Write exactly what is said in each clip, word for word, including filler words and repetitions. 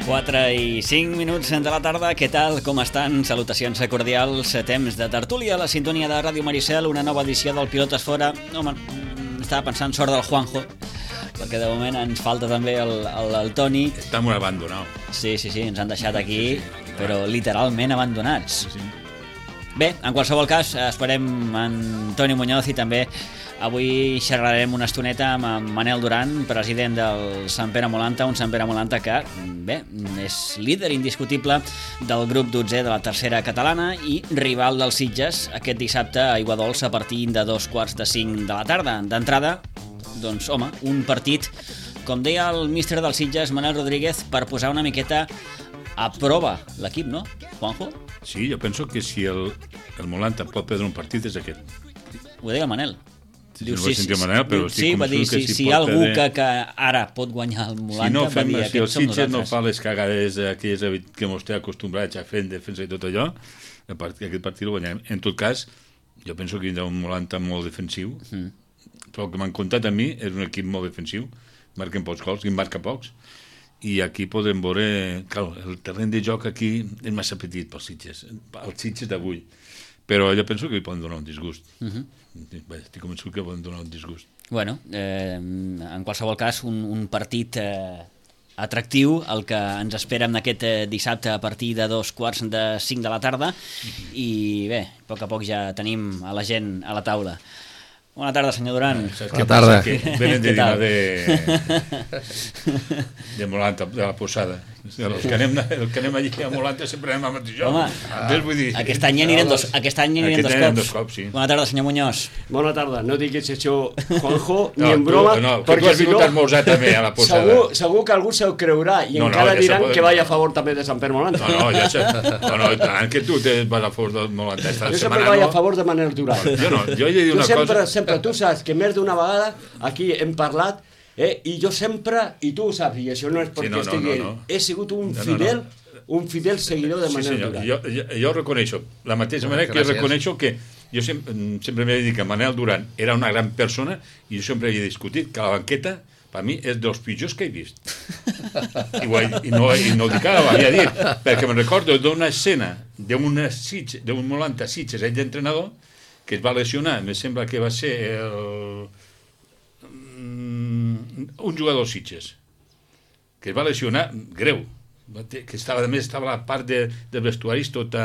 quatre i cinc minuts de la tarda. Què tal? Com estan? Salutacions cordials. Temps de tertúlia a la sintonia de Ràdio Maricel, una nova edició del Pilotes Fora. Home, estava pensant sort del Juanjo, perquè de moment ens falta també el, el, el Toni. Està molt abandonat. Sí, sí, sí, ens han deixat aquí, però literalment abandonats. Sí, sí. Bé, en qualsevol cas, esperem en Toni Muñoz i també avui xerrarem una estoneta amb en Manel Duran, president del Sant Pere Molanta, un Sant Pere Molanta que, bé, és líder indiscutible del grup dotzè de la tercera catalana i rival dels Sitges aquest dissabte a Aiguadols a partir de dos quarts de cinc de la tarda. D'entrada, doncs, home, un partit, com deia el míster dels Sitges, Manel Rodríguez, per posar una miqueta a prova l'equip, no, Juanjo? Sí, jo penso que si el, el Molanta pot perdre un partit és aquest. Ho deia el Manel. Sí, diu, no sí, sí, Manel, però sí, va dir, si, si, si hi ha algú perdre... que, que ara pot guanyar el Molanta, si no fem, va dir, si el Sitges no fa les cagades aquelles que ens té acostumbrats a fer en defensa i tot allò, part, aquest partit el guanyem. En tot cas, jo penso que hi ha un Molanta molt defensiu, mm. però el que m'han contat a mi és un equip molt defensiu, marquen pocs gols, i marca pocs, i aquí podem veure, clar, el terreny de joc aquí és massa petit pels Sitges, els Sitges d'avui, però jo penso que hi poden donar un disgust. Uh-huh. Bé, estic convençut que poden donar un disgust. Bueno, eh, en qualsevol cas, un, un partit eh, atractiu, el que ens espera en aquest eh, dissabte a partir de dos quarts de cinc de la tarda, uh-huh. i bé, a poc a poc ja tenim a la gent a la taula. Bona tarda, senyor Duran. Bona tarda. Que venen de dinar de... de Molanta, de la Posada. Els que anem, el que anem allí a Molanta sempre anem a mateix. Home, ah, vull dir... aquest any anirem dos, aquest any anirem dos cops. dos cops, sí. Bona tarda, senyor Muñoz. Bona tarda. No diguis això, Juanjo, no, ni en broma. Tu, no, perquè tu has vingut a esmorzar també a la Posada. Segur, segur que algú se'l creurà i no, encara no, ja diran que vaya a favor també de Sant Pere Molanta. No, no, ja sé. No, no, tant que tu te vas a favor del Molanta. Jo sempre vaig a favor de Manel Duran. Jo no, jo he de dir una sempre, cosa... Sempre, tu saps que més d'una vegada aquí hem parlat, eh, i jo sempre, i tu ho saps, i això no és perquè sí, no, no, estigui... No, no. He sigut un fidel, no, no. un fidel seguidor de Manel sí, Duran. Jo, jo, jo reconeixo, la mateixa no, manera que reconeixo que jo sempre, sempre m'he dit que Manel Duran era una gran persona i jo sempre he discutit que la banqueta per mi és dels pitjors que he vist. I, i, no, i no ho dic ara, ho havia dit, perquè me'n recordo d'una escena d'un Molanta Sitges, ell d'entrenador, que es va lesionar, me sembla que va ser el... un jugador Sitges, que es va lesionar greu, que estava, a més estava a la part de, de vestuaris tota,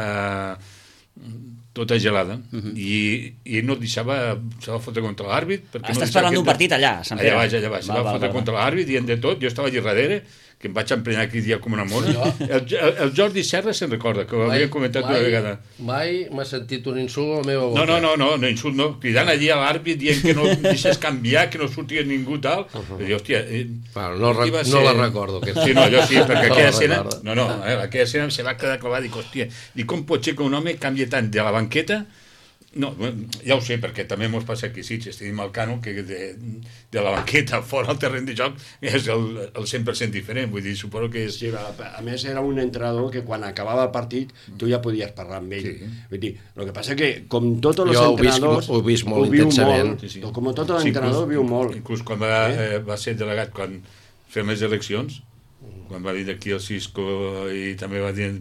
tota gelada, uh-huh. i, i no deixava, se va fotre contra l'àrbit. Estàs no parlant d'un partit allà, Sant Pere. Allà baix, allà baix, se va, va fotre va, contra l'àrbit, dient de tot, jo estava allà darrere, que em vaig emprenyar aquell dia com una mona. El, el, el Jordi Serra se'n recorda, que ho havia comentat mai, una vegada. Mai m'ha sentit un insult a la meva boca. No, no, no, no, no insult no, cridant allí a l'àrbit dient que no deixes canviar, que no surti ningú tal. Uh-huh. I, hòstia, eh, bueno, no, re, ser... no la recordo. Que... Sí, no, jo sí, perquè no aquella escena... No, no, eh, aquella escena se va quedar clavada i dic, hòstia, i com pot ser que un home canvia tant de la banqueta? No, ja ho sé, perquè també mos passa aquí a Sitges, tenim el Cano, que de, de la banqueta fora al terreny de joc és el, el cent per cent diferent, vull dir, suposo que és... Sí, a, a més era un entrenador que quan acabava el partit tu ja podies parlar amb ell. Sí. Vull dir, el que passa que com tots els entrenadors... Jo ho he vist molt intensament. Molt, sí, sí. Com tots els entrenadors viu molt. Inclús quan va, eh, va ser delegat, quan fem les eleccions, quan va dir d'aquí el Cisco i també va dir...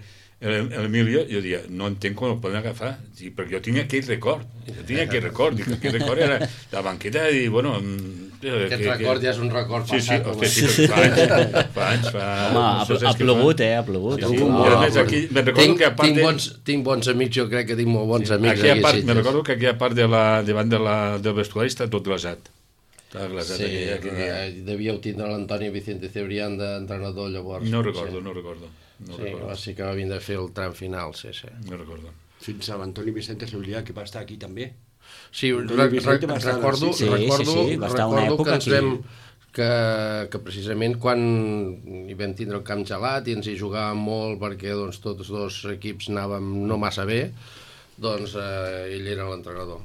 l'Emilio, jo deia, no entenc com el poden agafar, sí, perquè jo tinc aquell record, jo tinc aquell record, dic, aquell record era la banqueta i, bueno... Aquest que, record que... ja és un record sí, passat. Sí, sí, sí, fa anys, fa anys, fa... Home, ha, ha plogut, eh, ha plogut. Sí, sí. Oh, I a més aquí, me'n recordo tinc, que a part tinc de... Bons, tinc bons amics, jo crec que tinc molt bons sí, amics aquí. aquí Me'n recordo que aquí a part de la, davant de la, del vestuari està tot glaçat. Està glaçat sí, aquí, aquí, aquí. Devíeu tindre l'Antoni Vicente Cebrián d'entrenador llavors. No recordo, sí. no recordo. No sí, sí que va vindre a fer el tram final, sí, sí. No recordo. Fins a l'Antoni Vicente Cebrián, que va estar aquí també. Sí, re, re, recordo, sí, recordo, sí, sí, va estar una recordo època que ens vam... Que, que precisament quan hi vam tindre el camp gelat i ens hi jugàvem molt perquè doncs, tots dos equips anàvem no massa bé, doncs eh, ell era l'entrenador.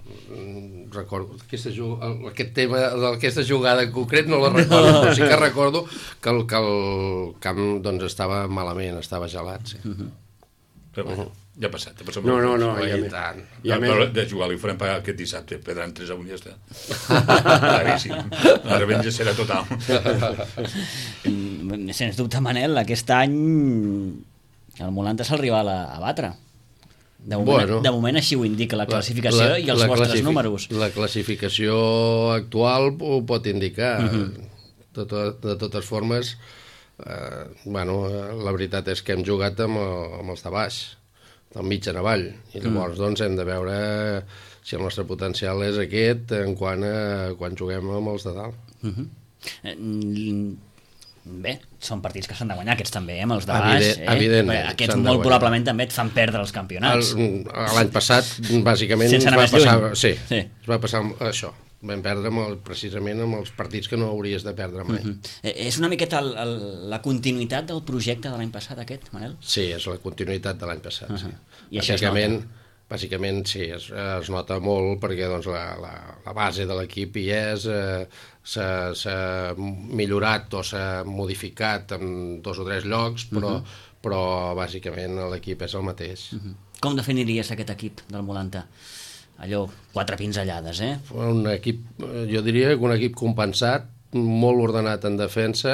Recordo aquesta, aquest tema d'aquesta jugada en concret no la recordo, no. Però sí que recordo que el, que el camp doncs, estava malament, estava gelat, sí. Uh-huh. Però bueno, uh-huh. ja ha passat. Ha passat no, no, no, ja i tant. I a no, més... de jugar li farem pagar aquest dissabte, perdran tres a un i ja està. Claríssim. La revenja serà total. sens dubte, Manel, aquest any el Molanta és el rival a, a batre. De moment, bueno, de moment així ho indica la classificació la, la, i els vostres números. La classificació actual ho pot indicar. Uh-huh. de, to, de totes formes, eh, bueno, la veritat és que hem jugat amb, amb els de baix, del mig en avall, i llavors uh-huh. doncs hem de veure si el nostre potencial és aquest en quant a quan juguem amb els de dalt. Uh-huh. Eh, Bé, són partits que s'han de guanyar, aquests també, eh, amb els de baix. Evident, eh? Evidentment. Aquests molt probablement també et fan perdre els campionats. L'any passat, bàsicament, sense anar va més passar, lluny. sí, sí. es va passar això. Vam perdre amb el, precisament amb els partits que no hauries de perdre mai. Uh-huh. eh, és una miqueta el, el, la continuïtat del projecte de l'any passat, aquest, Manel? Sí, és la continuïtat de l'any passat, uh-huh. sí. I això es nota? Bàsicament, sí, es, es nota molt perquè doncs, la, la, la base de l'equip hi és, eh, s'ha millorat o s'ha modificat en dos o tres llocs, però, uh-huh. però bàsicament l'equip és el mateix. Uh-huh. Com definiries aquest equip del Molanta? Allò, quatre pinzellades, eh? Un equip, jo diria que un equip compensat, molt ordenat en defensa,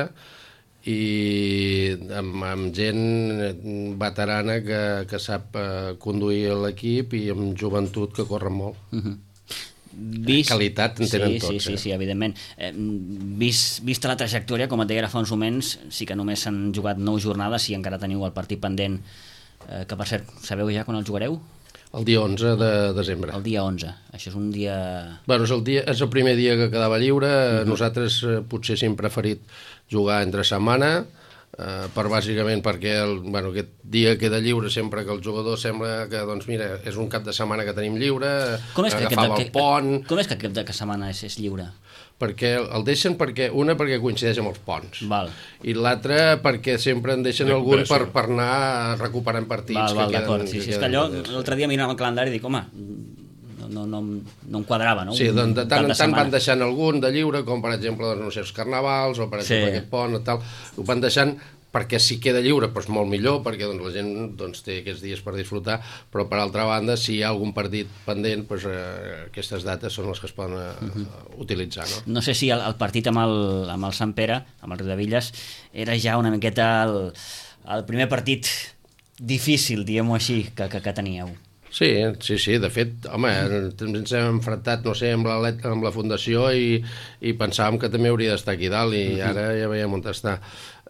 i amb, amb gent veterana que, que sap uh, conduir l'equip i amb joventut que corren molt. Uh-huh. Vist... Qualitat en tenen sí, tots. Sí, sí, eh? sí, evidentment. Eh, vist, vista la trajectòria, com et deia ara fa uns moments, sí que només s'han jugat nou jornades i encara teniu el partit pendent, eh, que per cert, sabeu ja quan el jugareu? El dia onze de desembre. El dia onze. Això és un dia... Bueno, és el, dia, és el primer dia que quedava lliure. Uh-huh. Nosaltres eh, potser sí hem preferit jugar entre setmana, eh, per bàsicament perquè el, bueno, aquest dia queda lliure sempre que el jugador sembla que, doncs mira, és un cap de setmana que tenim lliure, com és que agafava aquest, el pont... Com és que aquest de setmana és, és lliure? Perquè el deixen, perquè una perquè coincideix amb els ponts. Val. I l'altra perquè sempre en deixen algun per, per anar recuperant partits. Val, val, que queden, d'acord. Sí, sí, és que allò, l'altre dia mirant el calendari i dic, home, no, no, no, no em quadrava, no? Sí, doncs de tant en tant van deixant algun de lliure, com per exemple, doncs, no sé, els carnavals, o per exemple sí. aquest pont, o tal, ho van deixant perquè si queda lliure, doncs molt millor, perquè doncs, la gent doncs, té aquests dies per disfrutar, però per altra banda, si hi ha algun partit pendent, doncs, eh, aquestes dates són les que es poden eh, uh-huh. utilitzar. No? No sé si el, el partit amb el, amb el Sant Pere, amb el Riudevilles, era ja una miqueta el, el primer partit difícil, diguem-ho així, que, que, que teníeu. Sí, sí, sí, de fet, home, ens hem enfrontat, no sé, amb la, amb la fundació i, i pensàvem que també hauria d'estar aquí dalt i uh-huh. ara ja veiem on està.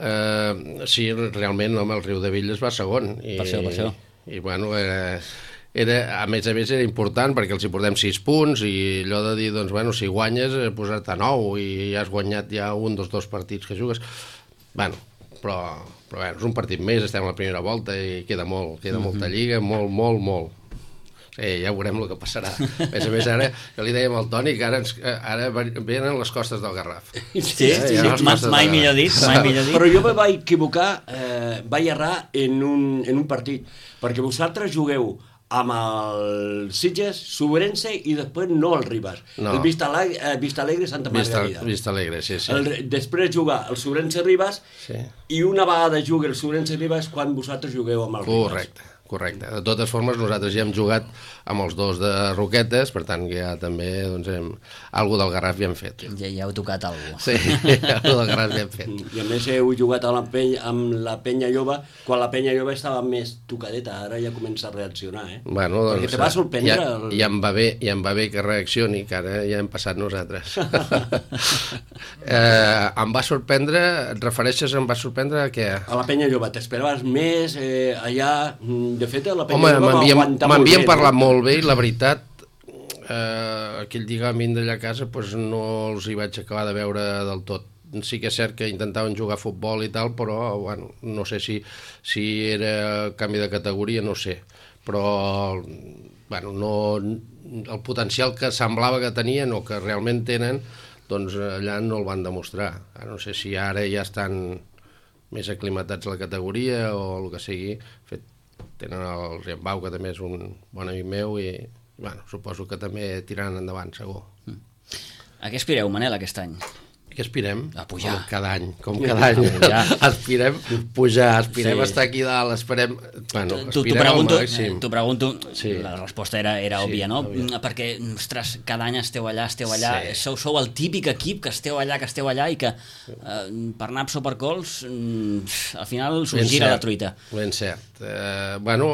Uh, sí, realment, home, el Riudevilles va segon. I, per això, per això. I, bueno, era, era, a més a més era important perquè els hi portem sis punts i allò de dir, doncs, bueno, si guanyes, posar-te nou i ja has guanyat ja un dels dos partits que jugues. Bueno, però, però bueno, és un partit més, estem a la primera volta i queda molt, queda uh-huh. molta lliga, molt, molt, molt. Sí, ja veurem el que passarà. A més a més, ara, jo li dèiem al Toni que ara, ens, ara venen les costes del Garraf. Sí, sí, sí, sí. Mai, mai millor dit, mai millor dit. Però jo me vaig equivocar, eh, vaig errar en un, en un partit, perquè vosaltres jugueu amb el Sitges, Sobrense i després no el Ribas. No. El Vista Alegre, eh, Vista Alegre Santa Margarida. Vista, Vista Alegre, sí, sí. El, després juga el Sobrense Ribas sí. i una vegada juga el Sobrense Ribas quan vosaltres jugueu amb el Ribas. Correcte. Correcte. De totes formes, nosaltres ja hem jugat amb els dos de Roquetes, per tant, ja també, doncs, hem... alguna del Garraf ja hem fet. Ja, ja heu tocat alguna cosa. Sí, alguna del Garraf ja hem fet. I a més heu jugat amb la penya, amb la penya Lloba, quan la penya Lloba estava més tocadeta, ara ja comença a reaccionar, eh? Bueno, doncs, perquè te va sorprendre... Ja, el... ja, em va bé, ja em va bé que reaccioni, que ara ja hem passat nosaltres. eh, em va sorprendre, et refereixes, em va sorprendre a què? A la penya Lloba, t'esperaves més, eh, allà... De fet, la Home, m'havien parlat eh? molt bé i la veritat, eh, aquell lligament d'allà a casa pues, no els hi vaig acabar de veure del tot. Sí que és cert que intentaven jugar a futbol i tal, però bueno, no sé si, si era canvi de categoria, no sé. Però bueno, no, el potencial que semblava que tenien o que realment tenen, doncs allà no el van demostrar. No sé si ara ja estan més aclimatats a la categoria o el que sigui, fet tenen el Riambau, que també és un bon amic meu, i bueno, suposo que també tiraran endavant, segur. A què aspireu, Manel, aquest any? Què aspirem? A pujar. Com cada any, com cada any. Aspirem pujar, aspirem sí. estar aquí dalt, esperem... Bueno, T'ho pregunto, pregunto sí. la resposta era, era sí, òbvia, no? Òbvia. Perquè, ostres, cada any esteu allà, esteu allà, sí. sou, sou el típic equip que esteu allà, que esteu allà i que eh, per naps o per cols al final s'ho gira la truita. Ben cert. Eh, bueno,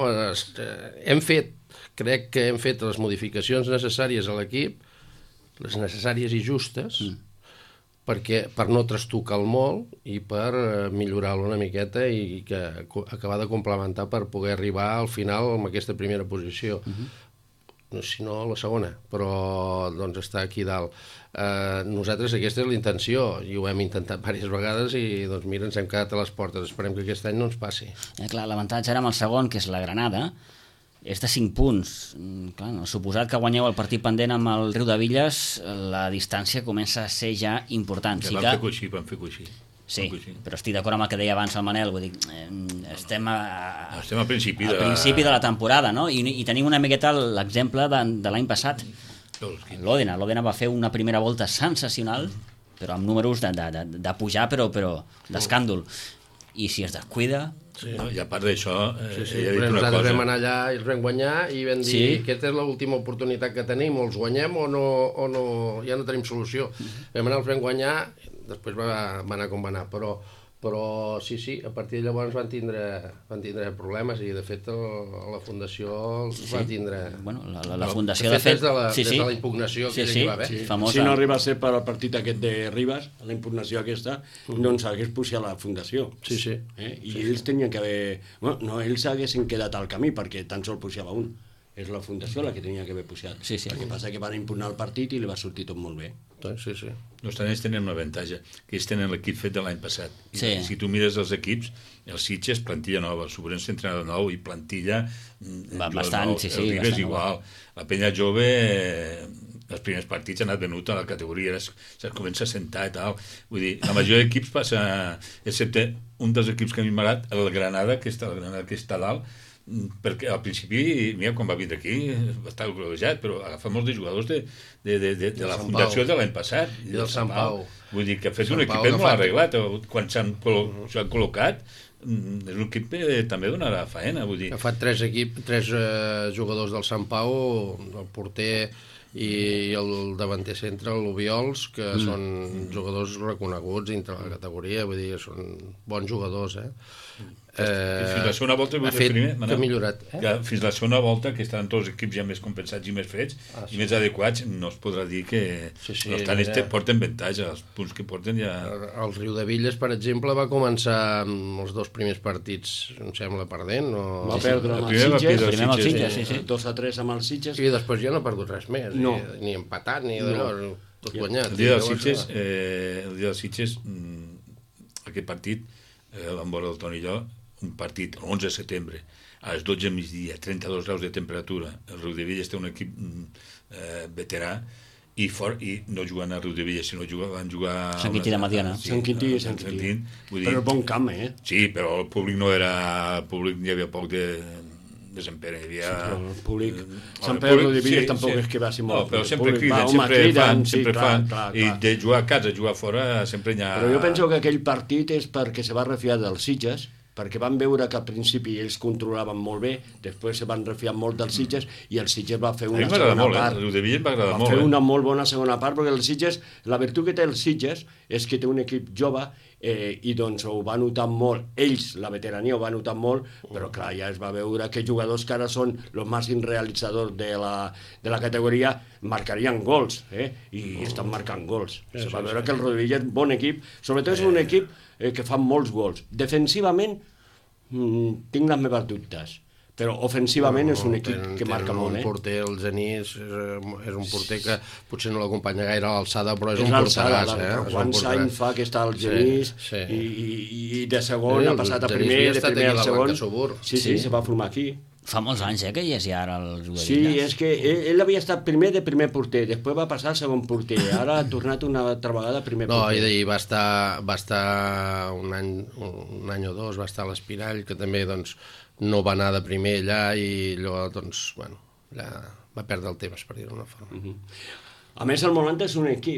hem fet, crec que hem fet les modificacions necessàries a l'equip, les necessàries i justes, mm. perquè per no trastocar molt i per millorar-lo una miqueta i que acabar de complementar per poder arribar al final amb aquesta primera posició. Uh-huh. Si no, la segona, però doncs està aquí dalt. Eh, nosaltres aquesta és la intenció i ho hem intentat diverses vegades i doncs mira, ens hem quedat a les portes. Esperem que aquest any no ens passi. Eh, clar, l'avantatge ara amb el segon, que és la Granada, és de cinc punts. Clar, no, suposat que guanyeu el partit pendent amb el Riudebitlles, la distància comença a ser ja important. Ja sí vam que... fer coixí, vam fer coixí. Sí, però estic d'acord amb el que deia abans el Manel, vull dir, eh, estem a, estem al principi, al de... principi de la temporada, no? I, i tenim una miqueta l'exemple de, de l'any passat. L'Òdena, l'Òdena va fer una primera volta sensacional, però amb números de, de, de, de pujar, però, però d'escàndol. I si es descuida... Sí. No, i a part d'això, eh, sí, sí. he dit una nosaltres cosa... vam anar allà i els vam guanyar i vam dir, sí. aquesta és l'última oportunitat que tenim, o els guanyem o no, o no ja no tenim solució. Mm-hmm. Vam anar, els vam guanyar, després va, va anar com va anar, però, però sí, sí, a partir de llavors van tindre, van tindre problemes i de fet el, la Fundació els sí. va tindre... Bueno, la, la, la Fundació de de fet... fet, des de la, sí, sí. des de la impugnació sí, que sí. hi va haver. Sí. Famosa. Si no arriba a ser per al partit aquest de Ribas, la impugnació aquesta, mm. no ens hagués pujat la Fundació. Sí, sí. Eh? I sí, ells sí. tenien que haver... Bueno, no, ells haguessin quedat al camí perquè tan sol pujava un. És la Fundació la que tenia que haver pujat. Sí, sí. El que passa que van impugnar el partit i li va sortir tot molt bé. Sí, sí. Els ells tenen un avantatge, que ells tenen l'equip fet de l'any passat. I sí. si tu mires els equips, el Sitges, plantilla nova, el Sobrense, entrenador nou, i plantilla... Va, bastant, nou. sí, sí. El Ribes igual. La penya jove, els primers partits han anat venut a la categoria, es, es comença a sentar i tal. Vull dir, la majoria d'equips passa... Excepte un dels equips que a mi m'ha agradat, el Granada, que està, el Granada que està dalt, perquè al principi, mira, quan va vindre aquí va estar gloriejat, però agafa molts de jugadors de, de, de, de, de la fundació de l'any passat i del Sant Pau. Vull dir que ha fet un equip molt arreglat quan s'han col·locat. És un equip que també donarà faena, vull dir. Ha fet tres, equip, tres eh, jugadors del Sant Pau, el porter i el davanter centre, l'Obiols, que mm. són jugadors reconeguts dintre la categoria, vull dir, són bons jugadors, eh? Eh, fins la segona volta ha fet primer, que ha millorat eh? que fins la segona volta que estaran tots els equips ja més compensats i més fets ah, sí. i més adequats, no es podrà dir que sí, sí, els tanis ja... porten avantatge, els punts que porten ja... El Riudebitlles, per exemple, va començar amb els dos primers partits, em sembla, perdent o... va perdre amb els Sitges, primer amb els Sitges, sí, sí. dos a tres amb els Sitges i després ja no ha perdut res més, no. ni, ni empatat ni no. d'allò, tot guanyat. El dia dels Sitges, eh, el dia dels Sitges aquest partit eh, vam veure el Toni i jo, un partit, l'onze de setembre, a les dotze del migdia, trenta-dos graus de temperatura. El Riudebitlles té un equip eh, veterà i, for, i no jugant a Riudebitlles, sinó jugant, van jugar... Sant Quintí de Mediona. Sí, Sant Quintí, Sant Quintí. Però bon camp, eh? Sí, però el públic no era... El públic hi havia poc de... de Sant Pere, hi havia... Sí, el públic... Eh, Sant Pere Riudebitlles sí, tampoc sí. és que va ser molt... No, però sempre criden, va, sempre criden, fan, sí, sempre clar, fan, clar, clar. I de jugar a casa, jugar fora, sempre hi ha... Però jo penso que aquell partit és perquè se va refiar dels Sitges, perquè van veure que al principi ells controlaven molt bé, després se van refiar molt dels Sitges i el Sitges va fer una segona molt, part. Eh? El va, va molt, fer eh? una molt bona segona part, perquè el Sitges, la virtut que té el Sitges és que té un equip jove eh, i doncs ho va notar molt, ells, la veterania ho va notar molt, però clar, ja es va veure que jugadors que ara són els màxims realitzadors de la, de la categoria marcarien gols, eh? I estan marcant gols. Se va veure que el Riudebitlles és bon equip, sobretot és un equip eh, que fa molts gols. Defensivament mm, tinc les meves dubtes, però ofensivament no, és un equip ten, que marca molt. Un porter, el Genís, és, és un porter que potser no l'acompanya gaire a l'alçada, però és, és un porteràs. Eh? Quants anys fa que està el Genís sí, sí. I, i, i de segon sí, ha passat a primer, de primer al segon. Sí, sí, sí, se va formar aquí. Fa molts anys, eh, que hi és ja ara el Riudebitlles. Sí, és que ell, ell havia estat primer de primer porter, després va passar a segon porter, ara ha tornat una altra vegada a primer no, porter. No, i va estar, va estar un, any, un any o dos, va estar a l'Espirall, que també doncs, no va anar de primer allà i allò, doncs, bueno, allà va perdre el temps, per dir-ho d'una forma. Uh-huh. A més, el Molanta és un equip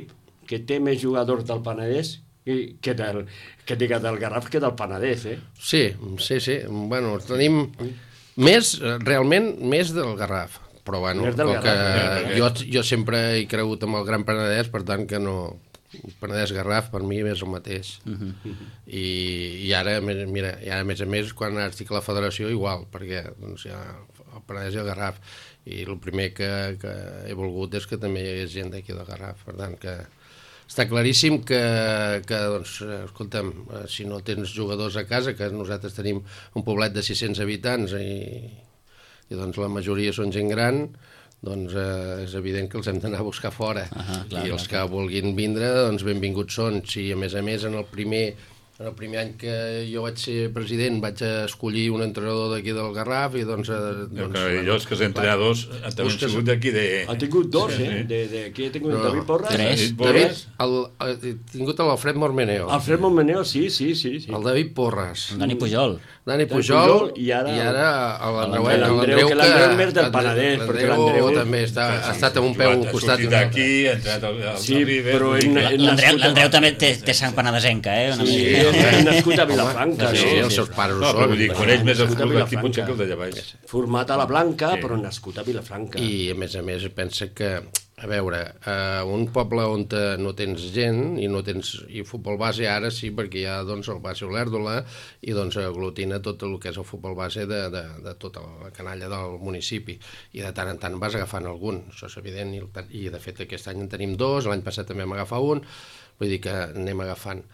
que té més jugadors del Penedès que del, que diga del Garraf que del Penedès, eh? Sí, sí, sí. Bueno, tenim més, realment, més del Garraf. Però, bueno, com que jo, jo sempre he cregut amb el Gran Penedès, per tant que no... Penedès-Garraf per mi és el mateix. Uh-huh. I, i ara, mira, i ara, a més a més, quan estic a la federació, igual, perquè doncs, hi ha el Penedès i el Garraf. I el primer que, que he volgut és que també hi hagués gent d'aquí del Garraf. Per tant, que està claríssim que, que doncs, escolta'm, si no tens jugadors a casa, que nosaltres tenim un poblet de sis-cents habitants i, i doncs la majoria són gent gran, doncs eh, és evident que els hem d'anar a buscar fora. Uh-huh, clar, i els clar, que vulguin vindre, doncs benvinguts són. Si a més a més en el primer, en el primer any que jo vaig ser president vaig escollir un entrenador d'aquí del Garraf i doncs... Eh, doncs jo els que els entrenadors han sigut d'aquí de... Ha tingut dos, sí, eh? De, de, aquí he tingut no, David Porras. Tres. David, el, el, he tingut l'Alfred Mormeneo. Alfred Mormeneo, sí, sí, sí, sí. El David Porras. El Dani Pujol. Dani Pujol, Pujol i ara, i ara l'Andreu, l'Andreu que l'Andreu més del Penedès, perquè l'Andreu també està, ha estat amb un peu al costat. Ha sortit d'aquí, ha entrat al, al sí, però l'Andreu també té, té sang penedesenca, eh? Sí, és nascut a Vilafranca. Sí, els seus pares ho són. Però dic, coneix més el futbol d'aquí potser que el d'allà baix. Format a la Blanca, però nascut a Vilafranca. I a més a més pensa que, a veure, uh, un poble on no tens gent i no tens i futbol base ara sí, perquè hi ha doncs, el base Olèrdola i doncs aglutina tot el que és el futbol base de, de, de tota la canalla del municipi i de tant en tant vas agafant algun, això és evident, i, i de fet aquest any en tenim dos, l'any passat també vam agafar un, vull dir que anem agafant.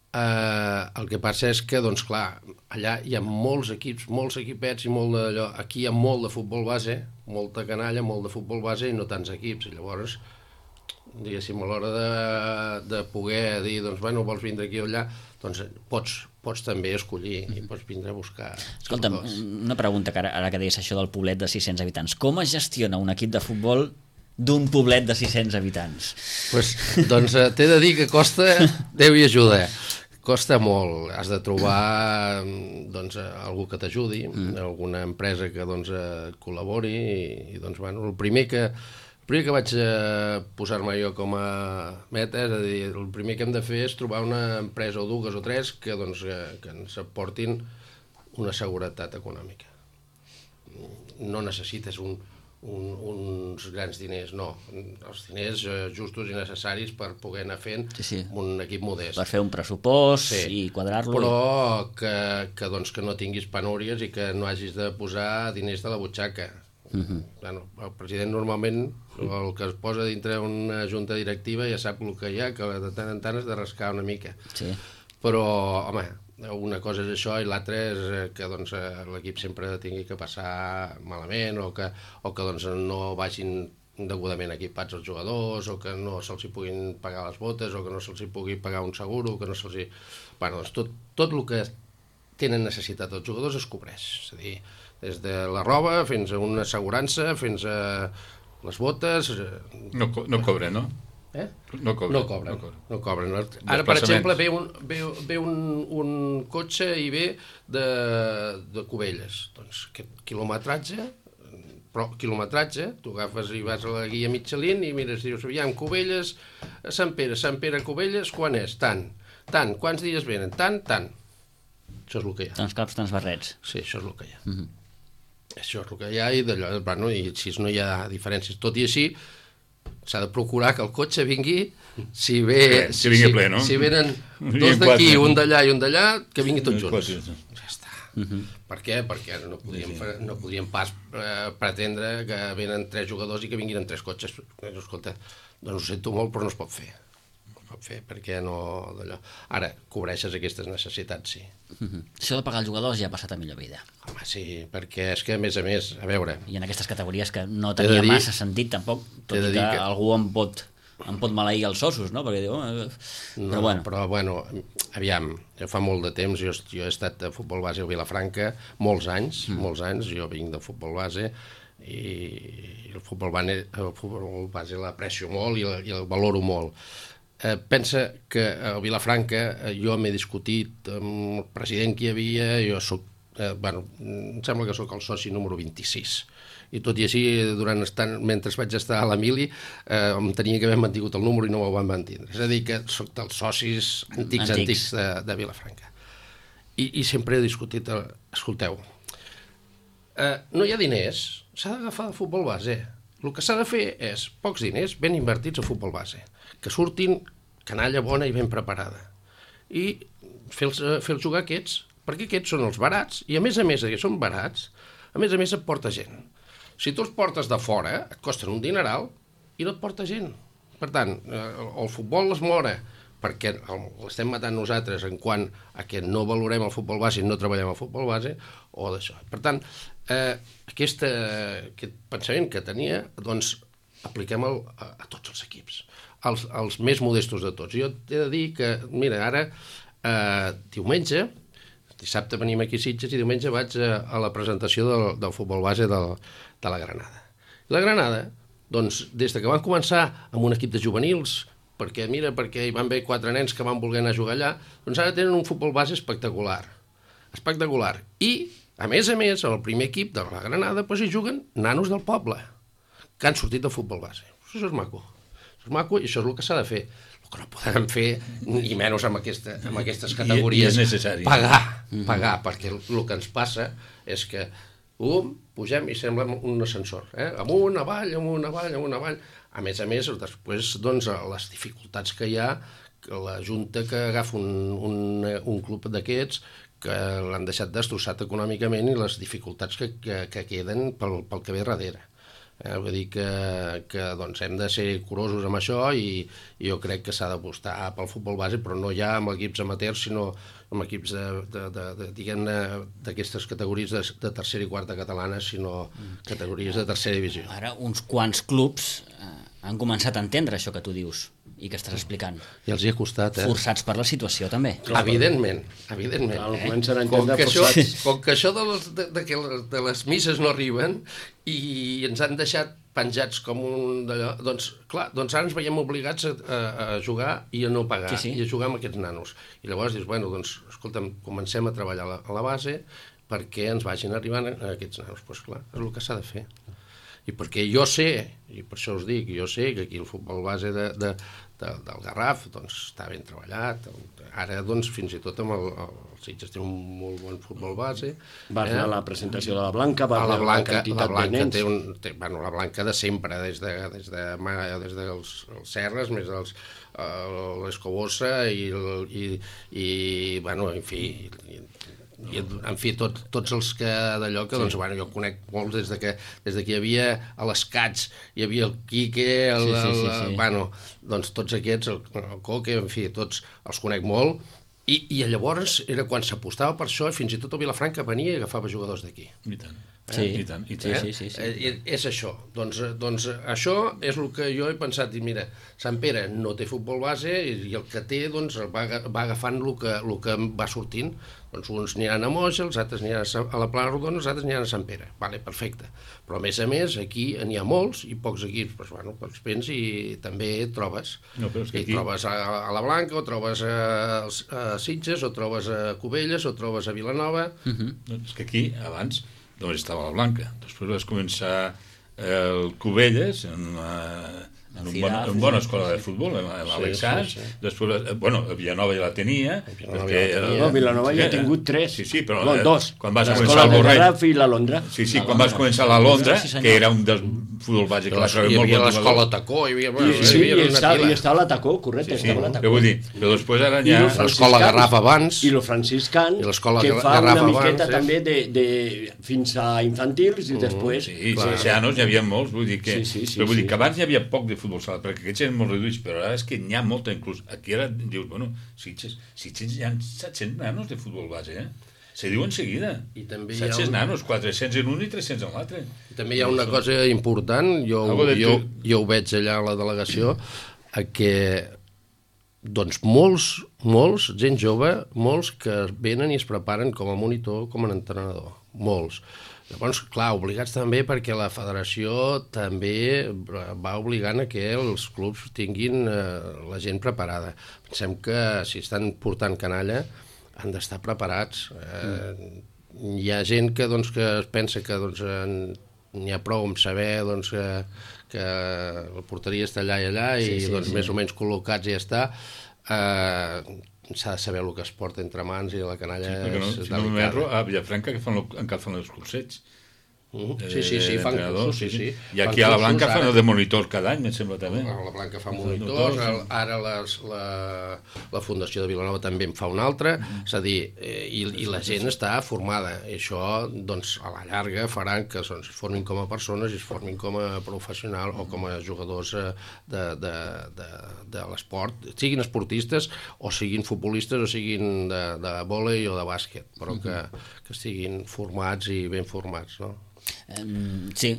Uh, el que passa és que, doncs clar, allà hi ha molts equips, molts equipets i molt d'allò. Aquí hi ha molt de futbol base, molta canalla, molt de futbol base i no tants equips. I llavors, diguéssim, a l'hora de, de poder dir, doncs, bueno, vols vindre aquí o allà, doncs pots, pots també escollir i pots vindre a buscar. Escolta'm, una pregunta, que ara, ara que deies això del poblet de sis-cents habitants. Com es gestiona un equip de futbol d'un poblet de sis-cents habitants? Pues, doncs t'he de dir que costa Déu i ajuda. Costa molt, has de trobar doncs, algú que t'ajudi, mm. alguna empresa que doncs, col·labori i, i doncs, bueno, el primer que el primer que vaig posar-me jo com a meta, és a dir, el primer que hem de fer és trobar una empresa o dues o tres que, doncs, que, que ens aportin una seguretat econòmica. No necessites un Un, uns grans diners, no. Els diners eh, justos i necessaris per poder anar fent sí, sí. un equip modest. Per fer un pressupost sí. i quadrar-lo. Però que, que, doncs, que no tinguis penúries i que no hagis de posar diners de la butxaca. Uh-huh. Bueno, el president normalment el que es posa dintre una junta directiva ja sap el que hi ha, que de tant en tant has de rascar una mica. Sí. Però, home, una cosa és això i l'altra és que doncs, l'equip sempre tingui que passar malament o que, o que doncs, no vagin degudament equipats els jugadors o que no se'ls puguin pagar les botes o que no se'ls pugui pagar un seguro, que no se'ls... Bueno, doncs tot, tot el que tenen necessitat els jugadors es cobreix. És a dir, des de la roba fins a una assegurança, fins a les botes... No, no cobra, no? Eh? No cobren. No cobren. No cobren. Ara, per exemple, ve un, ve, ve un, un cotxe i ve de, de Cubelles. Doncs quilometratge, però quilometratge, tu agafes i vas a la guia Michelin i mires, dius, aviam, Cubelles a Sant Pere, Sant Pere a Cubelles, quan és? Tant. Tant. Quants dies venen? Tant, tant. Això és el que hi ha. Tants caps, tants barrets. Sí, això és el que hi ha. Uh-huh. Això és el que hi ha i d'allò, bueno, i si no hi ha diferències. Tot i així, s'ha de procurar que el cotxe vingui, si ve... Que, si vingui ple, no? Si venen dos d'aquí, un d'allà i un d'allà, que vingui tots junts. Ja està. Uh-huh. Per què? Perquè no podíem, sí, sí. no podíem pas eh, pretendre que venen tres jugadors i que vinguin en tres cotxes. Escolta, doncs ho sento molt, però no es pot fer. No es pot fer, perquè no... d'allò. Ara, cobreixes aquestes necessitats, sí. Uh-huh. Això de pagar els jugadors ja ha passat a millor vida. Home, sí, perquè és que, a més a més, a veure... I en aquestes categories que no tenia dir, massa sentit, tampoc, tot i que, que algú em pot, em pot maleir els ossos, no? Perquè diu... Eh, no, però bueno. Però, bueno, aviam, ja fa molt de temps, jo, jo he estat a futbol base a Vilafranca, molts anys, mm. molts anys, jo vinc de futbol base, i el futbol base, el futbol base l'aprecio molt i, i el valoro molt. Eh, pensa que a Vilafranca eh, jo m'he discutit amb el president que hi havia, jo soc eh, bueno, em sembla que sóc el soci número vint-i-sis. I tot i així, durant estant, mentre vaig estar a l'Emili, eh, em tenia que haver mantingut el número i no m'ho van mantindre. És a dir, que soc dels socis antics, antics, antics de, de Vilafranca. I, I sempre he discutit, eh, escolteu, eh, no hi ha diners, s'ha d'agafar de futbol base. El que s'ha de fer és pocs diners ben invertits a futbol base, que surtin canalla bona i ben preparada. I fer-los fer jugar aquests, perquè aquests són els barats, i a més a més que són barats, a més a més et porta gent. Si tu els portes de fora, et costen un dineral i no et porta gent. Per tant, el futbol es mora perquè l'estem matant nosaltres en quant a que no valorem el futbol base i no treballem el futbol base, o d'això. Per tant, eh, aquesta, aquest pensament que tenia, doncs, apliquem-el a, a tots els equips, als, als més modestos de tots. Jo he de dir que, mira, ara, eh, diumenge, dissabte venim aquí a Sitges i diumenge vaig a, a la presentació del, del futbol base del, de la Granada. La Granada, doncs, des que van començar amb un equip de juvenils, perquè, mira, perquè hi van haver quatre nens que van voler anar a jugar allà, doncs ara tenen un futbol base espectacular. Espectacular. I, a més a més, el primer equip de la Granada, doncs hi juguen nanos del poble, que han sortit del futbol base. Això és maco. Això és maco i això és el que s'ha de fer. Que no podem fer, i menys amb, aquesta, amb aquestes categories, I, i és necessari. pagar, pagar, perquè el, el que ens passa és que um, pugem i sembla un ascensor, eh? amunt, avall, amunt, avall, amunt, avall. A més a més, després, doncs, les dificultats que hi ha, que la Junta que agafa un, un, un club d'aquests, que l'han deixat destrossat econòmicament i les dificultats que, que, que queden pel, pel que ve darrere. Eh, vull dir que, que doncs, hem de ser curosos amb això i, i jo crec que s'ha d'apostar pel futbol base, però no ja amb equips amateurs, sinó amb equips de, de, de, de, diguem-ne, d'aquestes categories de, de tercera i quarta catalana, sinó categories de tercera divisió. Ara, uns quants clubs eh, han començat a entendre això que tu dius i que estàs explicant. I els hi ha costat, eh? Forçats per la situació, també. Evidentment, evidentment. Clar, eh? comencen a Com entendre que, això, forçats. com que això de les, de, de, que les, de les misses no arriben i ens han deixat penjats com un d'allò, doncs clar, doncs ara ens veiem obligats a, a, a jugar i a no pagar, sí, sí. i a jugar amb aquests nanos. I llavors dius, bueno, doncs, escolta'm, comencem a treballar a la, a la base perquè ens vagin arribant aquests nanos. Doncs pues, clar, és el que s'ha de fer. I perquè jo sé, i per això us dic, jo sé que aquí el futbol base de, de, de, del Garraf doncs, està ben treballat. Ara, doncs, fins i tot amb el, el Sitges té un molt bon futbol base. Vas eh? anar a la presentació de la Blanca, vas a la Blanca, la la Blanca de nens. té un, té, bueno, la Blanca de sempre, des de, des de, des dels els Serres, més els, l'Escobossa i, el, i, i, bueno, en fi... I, i en fi, tot, tots els que d'allò que, sí. doncs, bueno, jo conec molts des de que, des de que hi havia a l'Escats, hi havia el Quique, el, sí, sí, sí, sí. el, bueno, doncs tots aquests, el, el Coque, en fi, tots els conec molt, i, i llavors era quan s'apostava per això, i fins i tot el Vilafranca venia i agafava jugadors d'aquí. I tant. Sí. I tant, i tant. Sí, sí, sí, sí. Eh, és això. Doncs, doncs això és el que jo he pensat. I mira, Sant Pere no té futbol base i, i el que té doncs, va, va agafant el que, el que va sortint. Doncs uns aniran a Moix, els altres aniran a la Plana Rodona, els altres aniran a Sant Pere. Vale, perfecte. Però a més a més, aquí n'hi ha molts i pocs equips. Doncs, bueno, els vens i també trobes. No, però és que aquí... I trobes a, a la Blanca, o trobes a, a Sitges, o trobes a Cubelles, o trobes a Vilanova. Uh-huh. És que aquí, abans, només estava la Blanca. Després vas començar el Cubelles, en una, en un bon, en bona escola de futbol, l'Alexàs, sí, sí, sí. Després, bueno, a Villanova ja la tenia, Villanova perquè... ja la tenia. No, Vilanova ja ha tingut tres. Sí, sí, però... No, dos. Quan vas L'escola començar el de Borrell... Garraf i la Londra. Sí, sí, la quan Londra. vas començar la Londra, Sí, senyor. que era un dels futbol base que la trobava Hi molt havia bon l'escola jugador. Tacó, hi havia... I, Bueno, sí, hi havia i, una està, pila. i està a la Tacó, correcte, Sí, sí, estava a la Tacó. però vull dir, però després ara I ja... los L'escola franciscans- Garraf abans. I el franciscan, I l'escola que fa Garraf una miqueta abans, també de, de, fins a infantils i després... Sí, Clar. salesianos hi havia molts, vull dir que... Sí, sí, sí, però vull dir sí. que abans hi havia poc de futbol sala, perquè aquests eren molt reduïts, però ara és que n'hi ha molta, inclús aquí ara dius, bueno, Sitges, Sitges hi ha set-cents nanos de futbol base, eh? Se diu en seguida. I també hi ha set-cents un- nanos, quatre-cents en un i tres-cents en l'altre. I també hi ha una cosa important, jo, Algo de jo, tu. jo ho veig allà a la delegació, a que doncs molts, molts, gent jove, molts que venen i es preparen com a monitor, com a entrenador, molts. Llavors, clar, obligats també perquè la federació també va obligant a que els clubs tinguin eh, la gent preparada. Pensem que si estan portant canalla han d'estar preparats. Eh, hi ha gent que, doncs, que es pensa que doncs, n'hi ha prou amb saber doncs, que, que la porteria està allà i allà i sí, sí, doncs, sí. més o menys col·locats i ja està. Eh, s'ha de saber el que es porta entre mans i la canalla sí, no, és si delicada. No m'erro, a Villafranca que fan, encara fan els cursets. Uh, sí, sí, sí, fan cursos, sí, sí. I aquí a la Blanca fan el de monitor cada any, em sembla també. A la Blanca fa monitors, ara les, la, la Fundació de Vilanova també en fa un altre, és a dir, eh, i, i la gent està formada, i això, doncs, a la llarga faran que es formin com a persones i es formin com a professional o com a jugadors de, de, de, de l'esport, siguin esportistes o siguin futbolistes o siguin de, de vòlei o de bàsquet, però que, que estiguin formats i ben formats, no? Um, sí,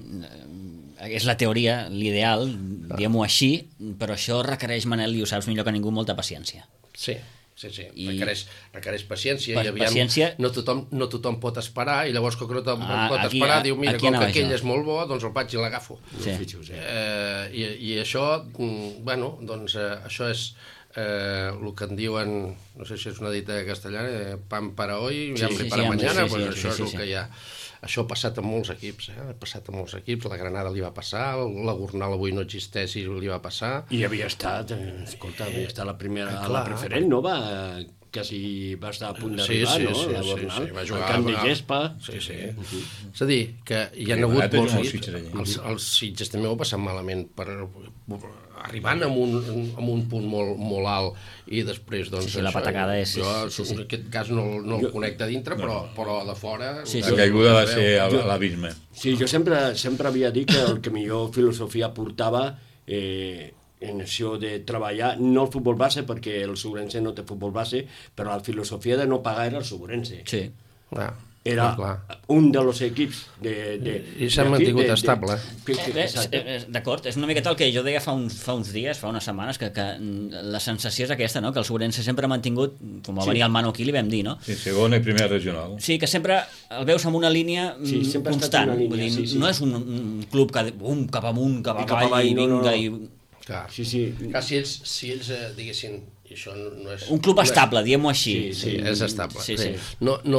és la teoria, l'ideal, diguem-ho així, però això requereix, Manel, i ho saps millor que ningú, molta paciència. Sí, sí, sí. I... Requereix, requereix paciència, pa i aviam, paciència... No, tothom, no tothom pot esperar, i llavors que no tothom ah, pot aquí, esperar, diu, mira, com que aquell això. és molt bo, doncs el vaig i l'agafo. Sí. Eh, i, I això, bueno, doncs eh, això és eh, el que en diuen, no sé si és una dita castellana, eh, pan para hoy, sí, hambre sí, para sí, mañana, sí, pues sí, això sí, és el sí. que hi ha. Això ha passat a molts equips, eh? ha passat a molts equips, la Granada li va passar, la Gornal avui no existeix i li va passar. I havia estat, eh, escolta, havia estat la primera, eh, la preferent, no? Va, quasi va estar a punt d'arribar, sí, sí, no? Sí, la Gornal, sí, sí, va jugar al camp de gespa. Sí, sí. Uh -huh. És a dir, que hi ha hagut molts equips, els, els Sitges també ho ha passat malament, per, arribant a un, a un punt molt, molt alt i després, doncs... Sí, sí, la patacada és... Jo, sí, sí. en aquest cas, no, no el conec de dintre, però, però de fora... Sí, sí. La caiguda va ser a l'abisme. Sí, jo sempre, sempre havia dit que el que millor filosofia portava eh, en això de treballar, no el futbol base, perquè el Sobrense no té futbol base, però la filosofia de no pagar era el Sobrense. Sí. Ah, era clar. Un dels equips de, de, i s'ha mantingut de, estable. De, eh, eh, D'acord, és una miqueta el que jo deia fa uns, fa uns dies, fa unes setmanes, que, que la sensació és aquesta, no? Que el Sobrense sempre ha mantingut, com va sí. venir el Manu aquí, li vam dir, no? Sí, segona i primera regional. Sí, que sempre el veus amb una línia sí, constant. Una línia, Vull dir, sí, sí. No és un, un club que um, cap amunt, cap avall, cap avall, i vinga... No, no. I... Clar, sí, sí. Clar, si ells, si ells eh, diguessin... I això no és, un club estable, no és... diguem-ho així. Sí, sí, és estable. Sí, sí. No, no,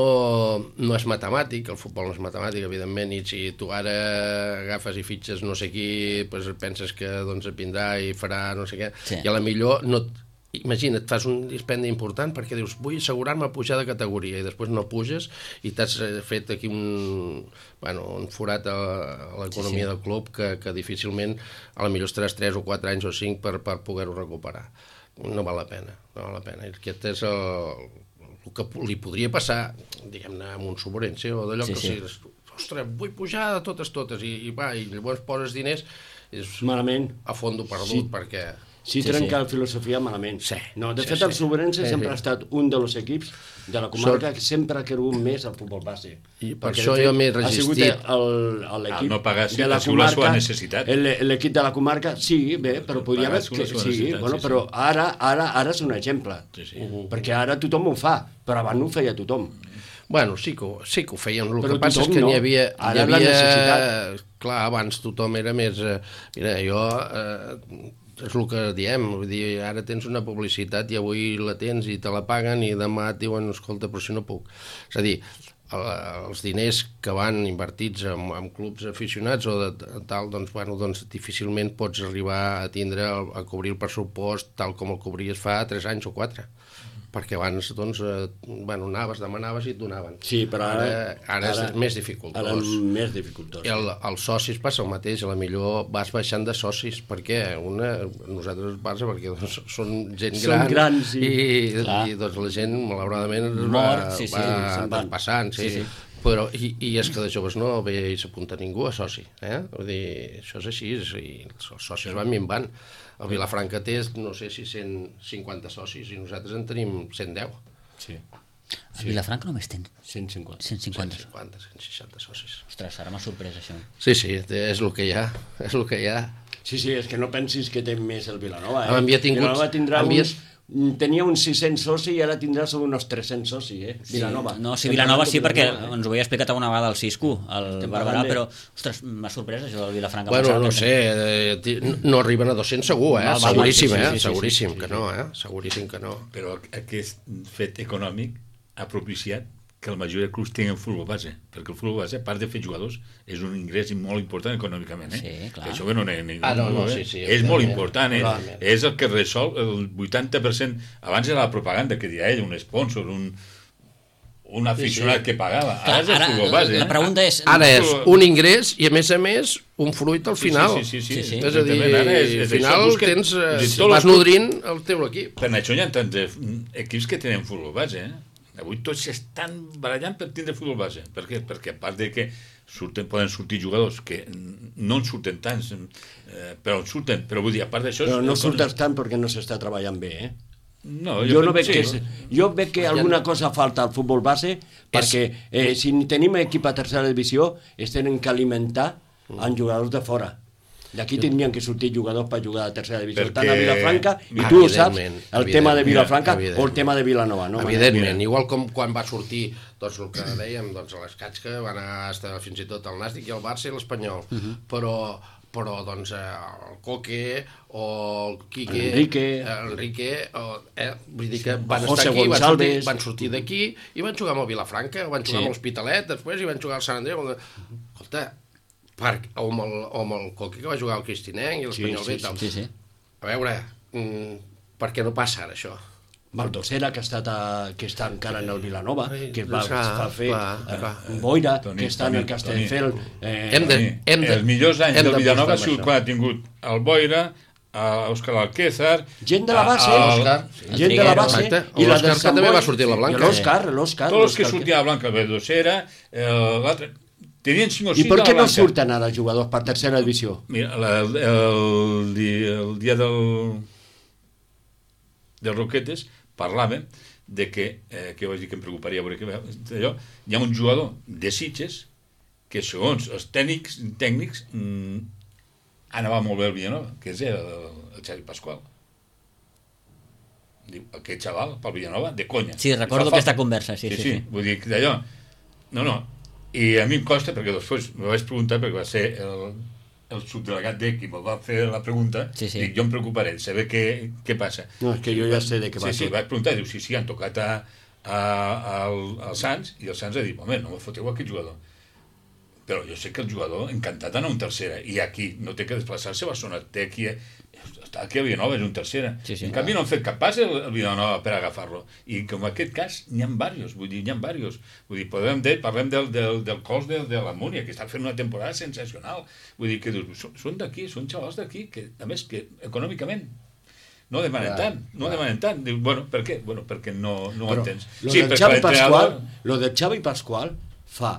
no és matemàtic, el futbol no és matemàtic, evidentment, i si tu ara agafes i fitxes no sé qui, pues penses que doncs, et vindrà i farà no sé què, sí. I a la millor no... Imagina't, fas un dispendi important perquè dius, vull assegurar-me a pujar de categoria, i després no puges i t'has fet aquí un, bueno, un forat a, a l'economia sí, sí. del club que, que difícilment a la millor estaràs tres o quatre anys o cinc per, per poder-ho recuperar. No val la pena, no val la pena. I aquest és el, el que li podria passar, diguem-ne, amb un Sobrense o d'allò sí, que sí. Sigues, ostres, vull pujar de totes totes, i, i va, i llavors poses diners, és malament a fondo perdut, sí. perquè... Sí, sí, trenca sí. la filosofia malament. Sí. No, de sí, fet, sí. el Sobrense sí, sempre sí. ha estat un dels equips de la comarca que sempre ha cregut més al futbol base. I per perquè això fet, jo m'he resistit. Ha sigut l'equip no pagar, de la comarca, la seva necessitat. L'equip de la comarca, sí, bé, però podria haver... Que, sí, bueno, sí, però ara, ara, ara és un exemple. Sí, sí. Uh-huh. Perquè ara tothom ho fa, però abans no ho feia tothom. Bueno, sí que, sí que ho feien. El però que passa és que no. n'hi havia... Ara hi havia, la necessitat. Clar, abans tothom era més... Eh, mira, jo... Eh, és el que diem, vull dir, ara tens una publicitat i avui la tens i te la paguen i demà et diuen, escolta, però si no puc. És a dir, els diners que van invertits en, en clubs aficionats o de, de tal, doncs, bueno, doncs difícilment pots arribar a tindre, a cobrir el pressupost tal com el cobries fa tres anys o quatre. Perquè abans, doncs, eh, bueno, anaves, demanaves i et donaven. Sí, però ara... Ara, ara, ara és més dificultós. Ara és més dificultós. I el, els socis passa el mateix, a la millor vas baixant de socis, perquè una, nosaltres passa perquè doncs, són gent són gran grans, sí. i, i doncs la gent, malauradament, Mort, va, sí, sí, va despassant, sí. sí, sí. Però, i, i és que de joves no ve i s'apunta ningú a soci, eh? Vull dir, això és així, i els socis van minvant. El Vilafranca té, no sé si cent cinquanta socis, i nosaltres en tenim cent deu. Sí. El Vilafranca només té cent cinquanta. cent cinquanta. cent cinquanta, cent seixanta socis. Ostres, ara m'ha sorprès això. Sí, sí, és el que hi ha, és el que hi ha. Sí, sí, és que no pensis que té més el Vilanova, eh? Havia tingut... Vilanova tindrà havia... uns... Tenia uns sis-cents socis i ara tindrà sobre uns tres-cents socis, eh? Vilanova. Sí. No, sí, Vilanova sí, perquè eh? ens ho havia explicat una vegada al Cisco, el Barberà, de... però, ostres, m'ha sorprès això del Vilafranca. Bueno, no sé, eh, no arriben a dos-cents segur, eh? Val, seguríssim, val, sí, sí, eh? Sí, seguríssim sí, sí, que no, eh? Seguríssim que no. Però aquest fet econòmic ha propiciat que la majoria de clubs tenen futbol base, perquè el futbol base, a part de fer jugadors, és un ingrés molt important econòmicament. Eh? Sí, clar. Això que no n'hi ningú. Ah, no, no, eh? sí, sí. És molt important, eh? Clarament. És el que resol el vuitanta per cent. Abans era la propaganda que deia ell, un sponsor, un, un aficionat sí, sí. que pagava. Ara és el Ara, futbol base. la pregunta és... Ara és un ingrés i, a més a més, un fruit al final. Sí, sí, sí. sí, sí, sí. És a dir, Ara és, és al final busca, tens, dir, vas nodrint el teu equip. Per això hi ha tants equips que tenen futbol base, eh? Avui tots s'estan barallant per tindre futbol base. Per què? Perquè a part de que surten, poden sortir jugadors que no en surten tants, eh, però en surten, però vull dir, a part d'això... Però no surten tant perquè no s'està treballant bé, eh? No, jo, jo no veig sí, que és, jo veig que alguna cosa falta al futbol base perquè eh, si tenim equip a tercera divisió es tenen que alimentar amb jugadors de fora. D'aquí tindrien que sortir jugadors per jugar a tercera divisió, Perquè... tant a Vilafranca, i tu ho saps, el tema de Vilafranca o el tema de Vilanova, no? Evidentment, igual com quan va sortir, doncs el que dèiem, doncs l'escats que van estar fins i tot el Nàstic i el Barça i l'Espanyol, uh -huh. però però doncs el Coque o el Quique, Enrique, Enrique o, eh, vull dir que van José estar aquí, van González. sortir, van sortir d'aquí i van jugar amb el Vilafranca, van jugar sí. amb l'Hospitalet després i van jugar al Sant Andreu. Escolta, per, o, amb el, o amb el Coque que va jugar al Cristinenc i l'Espanyol sí, B. sí, sí, sí. A veure, mm, per què no passa ara això? Maldocera, que, ha estat a, que està encara en el Vilanova, Ai, que va, clar, va fer clar, eh, clar. Boira, Toni, que està Toni, en el Castelldefels. Eh, Hem de, hem de, els millors anys hem del de Vilanova ha apostar sigut amb quan ha tingut el Boira, a Òscar Alquézar... gent de la base, a, a, Òscar, gent de la base, exacte. i la L'Òscar del que Sant també Boi, va sortir a la Blanca. i l'Òscar, l'Òscar. tots els que l'Òscar sortien a la Blanca, el Verdosera, l'altre... Tenien cinc o I sis per de la què no Blanca. surten ara jugadors per tercera divisió? Mira, la, el, el, dia, el dia del dels Roquetes parlàvem de que, eh, que vaig dir que em preocuparia veure que allò, hi ha un jugador de Sitges que segons els tècnics tècnics mm, anava molt bé el Villanova, que és el, el Xavi Pasqual. Diu, aquest xaval pel Villanova, de conya. Sí, recordo aquesta conversa, sí, sí, sí. sí. sí. Vull dir, d'allò, no, no, i a mi em costa, perquè després me vaig preguntar, perquè va ser el, el subdelegat de qui me va fer la pregunta, sí, sí. dic, jo em preocuparé, saber què, què passa. No, és que jo ja sé de què va sí, ser. Sí, vaig preguntar, diu, sí, sí, han tocat a, a, al, al Sants, i el Sants ha dit, home, no me foteu aquest jugador. Però jo sé que el jugador encantat d'anar a un tercera, i aquí no té que desplaçar-se a Barcelona, té aquí, està aquí a Villanova, és un tercera. Sí, sí, en canvi no han fet cap pas el, el Villanova per agafar-lo. I com en aquest cas n'hi ha diversos, vull dir, n'hi ha diversos. Vull dir, podem dir, parlem del, del, del cos de, de la Múnia, que està fent una temporada sensacional. Vull dir, que són, són d'aquí, són xavals d'aquí, que a més que econòmicament no demanen clar, tant, no clar. demanen tant. Diu, bueno, per què? Bueno, perquè no, no ho entens. Lo Sí, del Xavi Pasqual, lo del Xavi Pasqual fa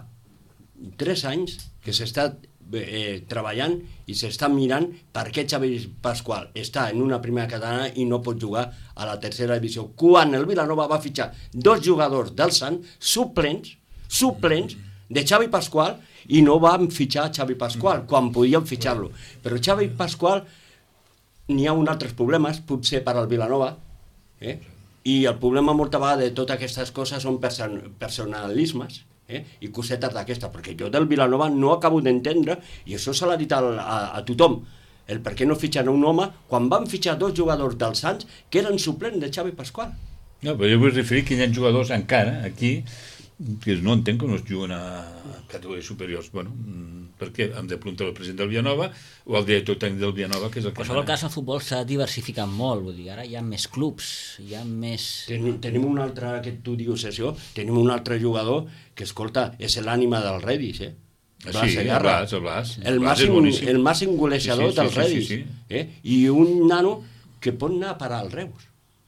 tres anys que s'està eh, treballant i s'està mirant per què Xavi Pasqual està en una primera catalana i no pot jugar a la tercera divisió. Quan el Vilanova va fitxar dos jugadors del Sant, suplents, suplents de Xavi Pasqual, i no van fitxar Xavi Pasqual quan podien fitxar-lo. Però Xavi Pasqual n'hi ha uns altres problemes, potser per al Vilanova, eh? I el problema molta vegada de totes aquestes coses són person personalismes, eh? I cosetes d'aquestes, perquè jo del Vilanova no acabo d'entendre, i això se l'ha dit a, a, a tothom, el per què no fitxen un home quan van fitxar dos jugadors dels Sants que eren suplents de Xavi Pasqual. No, però jo vull referir que hi ha jugadors encara aquí que no entenc com no es juguen a categories superiors. Bueno, per què? Hem de preguntar al president del Villanova o al director tècnic del Villanova, que és el que... En qualsevol cas, el futbol s'ha diversificat molt, vull dir, ara hi ha més clubs, hi ha més... Tenim, tenim un altre, que tu dius això, tenim un altre jugador que, escolta, és l'ànima del Redis, eh? Ah, sí, el Blas, el Blas. El màxim, el màxim golejador sí, sí, sí, del Redis. Sí, sí, sí. Eh? I un nano que pot anar a parar al Reus.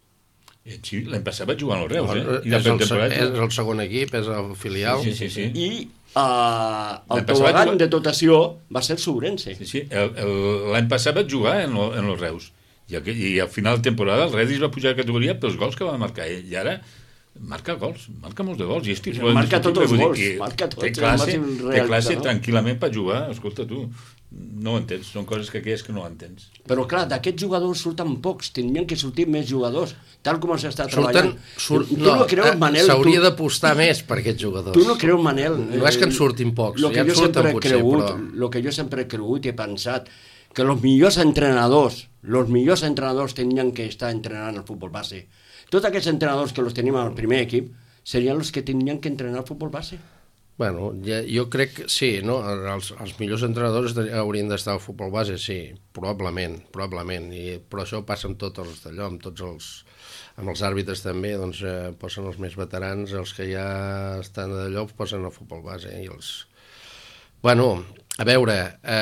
Sí, l'any passat vaig jugar al Reus, eh? I és, el, és el segon equip, és el filial. Sí, sí, sí. sí. I uh, el tobogan jugar... de dotació va ser el Sobrense. Sí, sí. L'any passat vaig jugar en, lo, en el Reus. I, I al final de temporada el Redis va pujar de categoria pels gols que va marcar ell. I ara marca gols, marca molts de gols. I estic marca tots els gols, marca tots. Té classe, té classe no? tranquil·lament per jugar. Escolta, tu, no ho entens. Són coses que aquelles que no entens. Però clar, d'aquests jugadors surten pocs. Tindrien que sortir més jugadors, tal com s'està treballant. Surt, tu no, no creus, Manel... S'hauria d'apostar més per aquests jugadors. Tu no creus, Manel... No és que en surtin pocs, lo que ja en jo surten potser, cregut, però... El que jo sempre he cregut i he pensat que els millors entrenadors, els millors entrenadors tenien que estar entrenant el futbol base. Tots aquests entrenadors que els tenim al primer equip serien els que tindrien que entrenar el futbol base. Bueno, ja, jo crec que sí, no? Els, els millors entrenadors haurien d'estar al futbol base, sí, probablement, probablement, I, però això passa amb tots els d'allò, amb tots els, amb els àrbitres també, doncs eh, posen els més veterans, els que ja estan d'allò posen el futbol base, i els... Bueno, a veure,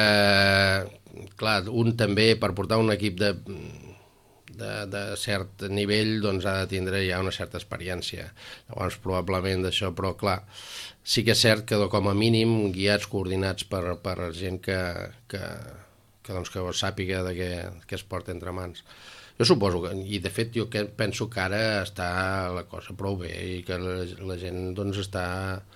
eh, clar, un també, per portar un equip de... De, de cert nivell, doncs ha de tindre ja una certa experiència. Llavors, probablement d'això, però clar, sí que és cert que com a mínim guiats, coordinats per, per gent que, que, que, doncs, que sàpiga de què, què es porta entre mans. Jo suposo que, i de fet jo que penso que ara està la cosa prou bé i que la, la gent doncs està...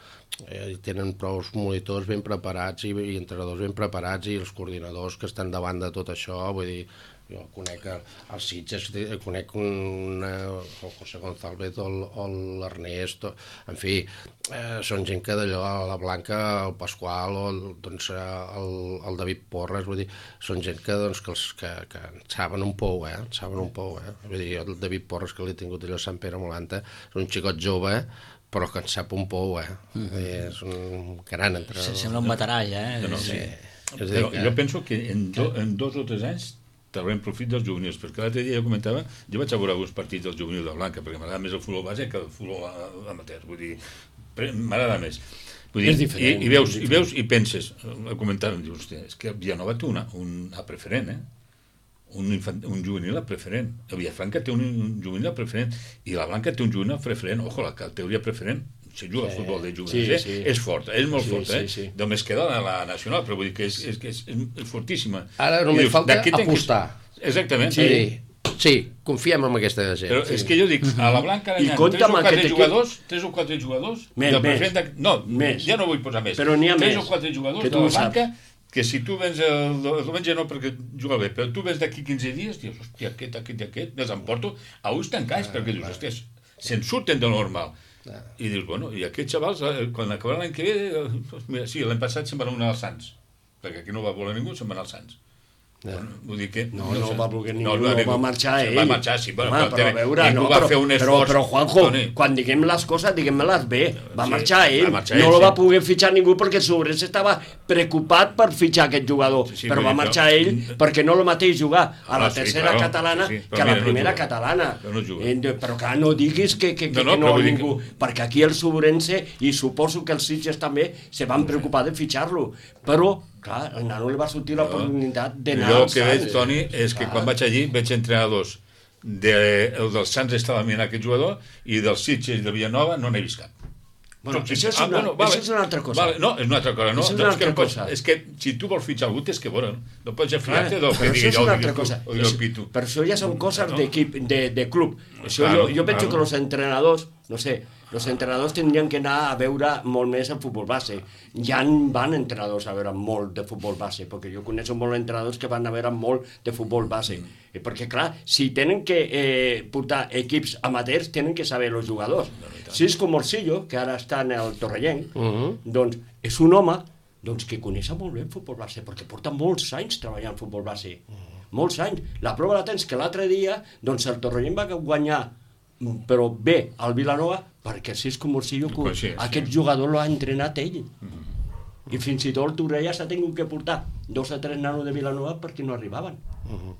Eh, tenen prou monitors ben preparats i, i entrenadors ben preparats i els coordinadors que estan davant de tot això, vull dir, jo conec els Sitges, conec una, el José González o l'Ernest, en fi, eh, són gent que d'allò, la Blanca, el Pasqual o el, doncs, el, el David Porres, vull dir, són gent que, doncs, que, els, que, que saben un pou, eh? Saben un pou, eh? Vull dir, el David Porres, que l'he tingut allò a Sant Pere Molanta, és un xicot jove, però que en sap un pou, eh? Mm-hmm. És un gran entrenador. Sembla un veterà, ja, eh? No, no, sí. Sí. Jo, jo penso que en, do, en dos o tres anys traurem profit dels juvenils, perquè l'altre dia ja comentava, jo vaig a veure alguns partits dels juvenils de Blanca, perquè m'agrada més el futbol base que el futbol amateur, vull dir, m'agrada més. Vull dir, és diferent. I, i, veus, i veus i penses, a comentar, dius, hòstia, és que Vilanova té una, un a preferent, eh? Un, infant, un juvenil a preferent. El Villafranca té un, un juvenil a preferent, i la Blanca té un juvenil a preferent. Ojo, la categoria preferent, si juga al sí, futbol de juvenils, sí, sí. és forta, és molt sí, forta, eh? Sí, sí. Només queda la, la nacional, però vull dir que és, és, és, és fortíssima. Ara només dius, falta apostar. Que... Exactament. Sí, sí, sí, confiem en aquesta gent. Però sí. És que jo dic, a la Blanca hi ha tres o quatre jugadors, tres o quatre jugadors, més, més. De... no, més. Ja no vull posar més. Però n'hi ha tres més. o quatre jugadors de la Blanca que si tu vens el, el diumenge no perquè juga bé, però tu vens d'aquí quinze dies, dius, hòstia, aquest, aquest i aquest, me'ls emporto a ulls tancats, ah, perquè dius, hòstia, se'n surten de normal. Ah. I dius, bueno, i aquests xavals, quan acabaran l'any que ve, mira, sí, l'any passat se'n van anar als Sants, perquè aquí no va voler ningú, se'n van anar als Sants. Ja. Bueno, vull dir que... No, no, no va voler ningú, no, no, no va marxar ell. Va marxar, sí, però, Home, però, però, veure, no, va però, fer un esforç. Però, però Juanjo, Toni, quan diguem les coses, diguem-les bé. Va sí, marxar ell, va marxar no ell, lo sí. va poder fitxar ningú perquè Sobres estava preocupat per fitxar aquest jugador, sí, sí, però va marxar no, ell perquè no lo mateix jugar a la no, tercera sí, claro, catalana sí, sí, que a la mira, primera no catalana. No eh, però clar, no diguis que, que, que, no, no, que no no ningú, que... perquè aquí el Sobrense, i suposo que els Sitges també, se van preocupar de fitxar-lo, però clar, el nano li va sortir l'oportunitat d'anar als Sants. Jo el que veig, Toni, és que quan vaig allí veig entrenadors de, el dels Sants estava mirant aquest jugador i dels Sitges i de Villanova no n'he vist cap. Bueno, això, és una, ah, bueno, vale, això és una altra cosa. Vale, no, és una altra cosa. No? Això és una altra que no pots, cosa. És que si tu vols fitxar algú, tens que veure. No pots ja fiar-te del que digui jo. Això és una altra cosa. O el pitu. Per això ja són coses no. d'equip, de, de club. Això claro, jo, jo penso claro. que els entrenadors, no sé, els entrenadors tindrien que anar a veure molt més el futbol base. Ja van entrenadors a veure molt de futbol base, perquè jo conec molts entrenadors que van a veure molt de futbol base. Mm. Perquè, clar, si tenen que eh, portar equips amateurs, tenen que saber els jugadors. Si és com Morcillo, que ara està en el Torrellenc, uh -huh. doncs és un home doncs, que coneix molt bé el futbol base, perquè porta molts anys treballant en futbol base. Uh -huh. Molts anys. La prova la tens que l'altre dia doncs, el Torrellenc va guanyar però bé al Vilanova perquè si és com Morcillo, pues sí, aquest sí. jugador l'ha entrenat ell. Uh -huh. I fins i tot el Torrella s'ha tingut que portar dos o tres nanos de Vilanova perquè no arribaven. Uh -huh.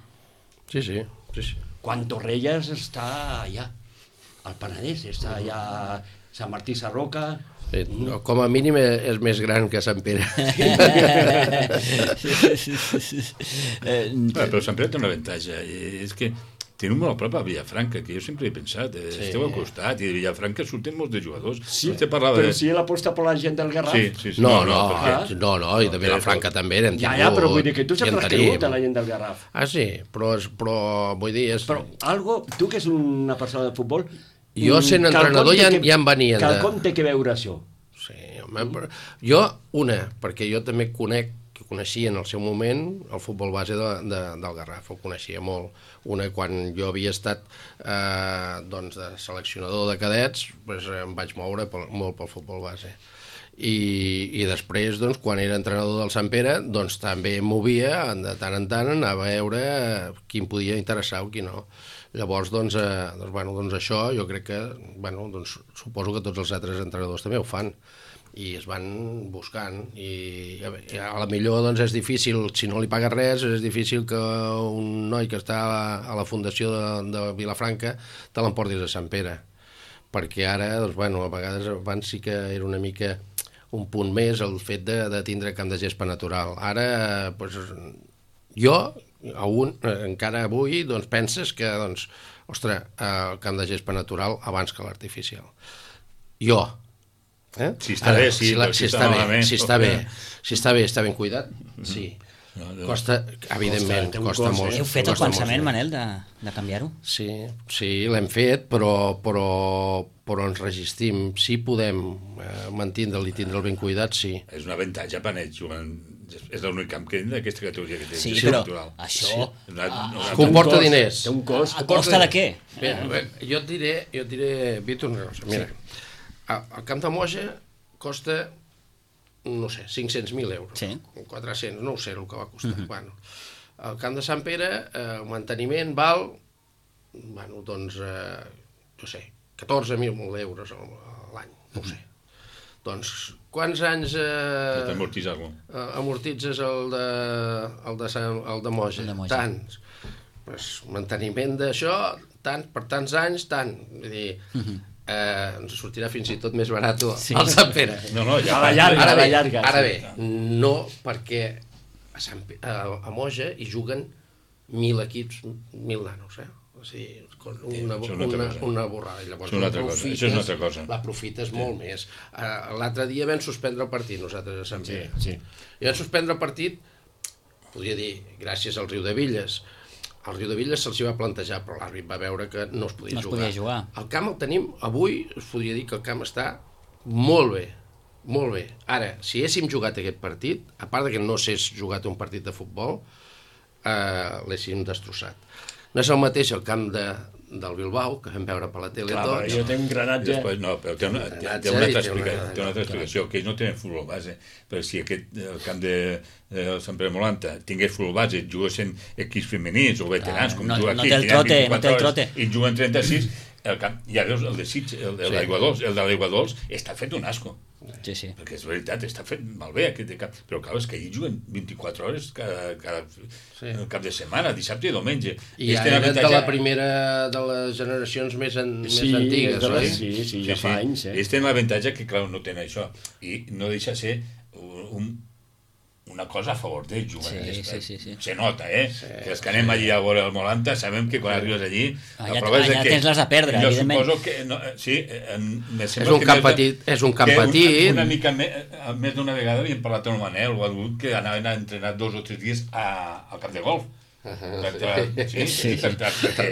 Sí, sí, sí, sí. Quan Torrelles està allà, al Penedès, està allà a Sant Martí Sarroca... Sí, no, com a mínim és més gran que Sant Pere. Però Sant Pere té un avantatge, és que tenim molt a prop a Villafranca, que jo sempre he pensat, eh, sí. Esteu al costat, i de Villafranca surten molts de jugadors. Sí, però de... si ell aposta per la gent del Garraf... Sí, sí, sí. No, no, no, perquè... no, no, i de Villafranca també n'hem tingut... Ja, ja, però vull dir que tu sempre has cregut a la gent del Garraf. Ah, sí, però, és, però vull dir... És... Però algo, tu que és una persona de futbol... Jo sent entrenador ja, que, ja em venien de... Quelcom té que veure això. Sí, home, però... Jo, una, perquè jo també conec, que coneixia en el seu moment el futbol base de, de, del Garraf, ho coneixia molt. Una, quan jo havia estat eh, doncs de seleccionador de cadets, doncs em vaig moure pel, molt pel futbol base. I, i després, doncs, quan era entrenador del Sant Pere, doncs també em movia, de tant en tant, anava a veure qui em podia interessar o qui no. Llavors, doncs, eh, doncs, bueno, doncs això jo crec que, bueno, doncs, suposo que tots els altres entrenadors també ho fan i es van buscant i a, a la millor doncs, és difícil, si no li pagues res, és difícil que un noi que està a la, a la fundació de, de Vilafranca te l'emportis a Sant Pere, perquè ara, doncs, bueno, a vegades abans sí que era una mica un punt més el fet de, de tindre camp de gespa natural. Ara, doncs, jo un, encara avui doncs, penses que doncs, ostres, el camp de gespa natural abans que l'artificial. Jo. Eh? Si està Ara, bé, sí, si, la, si, si, està està malament, bé, si està bé, si està bé, està ben cuidat, sí. No, no. Costa, evidentment, costa, costa cost, molt. Heu fet el pensament, Manel, de, de canviar-ho? Sí, sí, l'hem fet, però, però, però ens resistim. Si podem eh, mantindre'l i tindre'l ben cuidat, sí. És un avantatge per ells jugant. És l'únic camp que d'aquesta categoria que té. Sí, sí, però natural. això... Sí. Una, una, comporta diners. Té un cost. A costa de què? Bé, bé, jo et diré, jo et diré, Víctor, una cosa. Mira, sí. El camp de Moja costa, no sé, cinc-cents mil euros. Sí. quatre-cents, no ho sé el que va costar. Uh-huh. Bueno, el camp de Sant Pere, eh, el manteniment val, bueno, doncs, eh, no sé, catorze mil euros a l'any, no ho sé. Doncs, quants anys eh, amortitzar-lo? Eh, amortitzes el de, el de, Sant, el de Moja? El de Moja. Tants. Pues, manteniment d'això, tant, per tants anys, tant. Vull dir, uh-huh. eh, ens sortirà fins i tot més barat sí. el Sant Pere. No, no, ja a la llarga, ara a la bé, llarga. Ara sí. bé, no perquè a, Sant, a, a Moja hi juguen mil equips, mil nanos, eh? O sigui, una, una, una, una borrada. Llavors, és una altra cosa. Això és una altra cosa. L'aprofites sí. molt més. Uh, L'altre dia vam suspendre el partit, nosaltres a Sant Pere. Sí, sí. I vam suspendre el partit, podria dir, gràcies al Riu de Villes. Al Riu de Villes se'ls va plantejar, però l'àrbit va veure que no es podia no es jugar. Podia jugar. El camp el tenim, avui es podria dir que el camp està molt bé, molt bé. Ara, si haguéssim jugat aquest partit, a part de que no s'és jugat un partit de futbol, eh, l'haguéssim destrossat. No és el mateix el camp de, del Bilbao, que vam veure per la tele Clar, tots. Jo tenc un granatge. Després, no, però té una, té, té una altra explicació, té una altra explicació, que ells no tenen futbol base, però si aquest, el camp de, de Sant Pere Molanta tingués futbol base, juguessin equips femenins o veterans, ah, com no, juga no aquí, té el trote, no té el trote. I juguen trenta-sis, el camp, ja veus, el de Sitges, el de sí. l'Aigua Dols, el de l'Aigua Dols, està fet un asco. Sí, sí. Perquè és veritat, està fet malbé aquest de cap, però clar, és que allí juguen vint-i-quatre hores cada, cada sí. cap de setmana, dissabte i diumenge. I ja eren avantatge... de la primera de les generacions més, en, sí, més antigues, oi? oi? Sí, sí, ja sí, fa sí. anys. Eh? Ells tenen l'avantatge que, clar, no tenen això, i no deixa ser un, una cosa a favor d'ells jugant. Sí, sí, sí, sí. Se nota, eh? Sí, que els que anem sí. allí a veure el Molanta sabem que quan sí. arribes allí... Allà, allà que, tens les a perdre, jo evidentment. Suposo que... No, sí, me és un camp petit. És un camp petit. Una, una mica més, més d'una vegada havíem parlat amb el Manel o algú que anaven a entrenar dos o tres dies a, al camp de golf. Uh-huh. Sí, sí, sí, sí. Perquè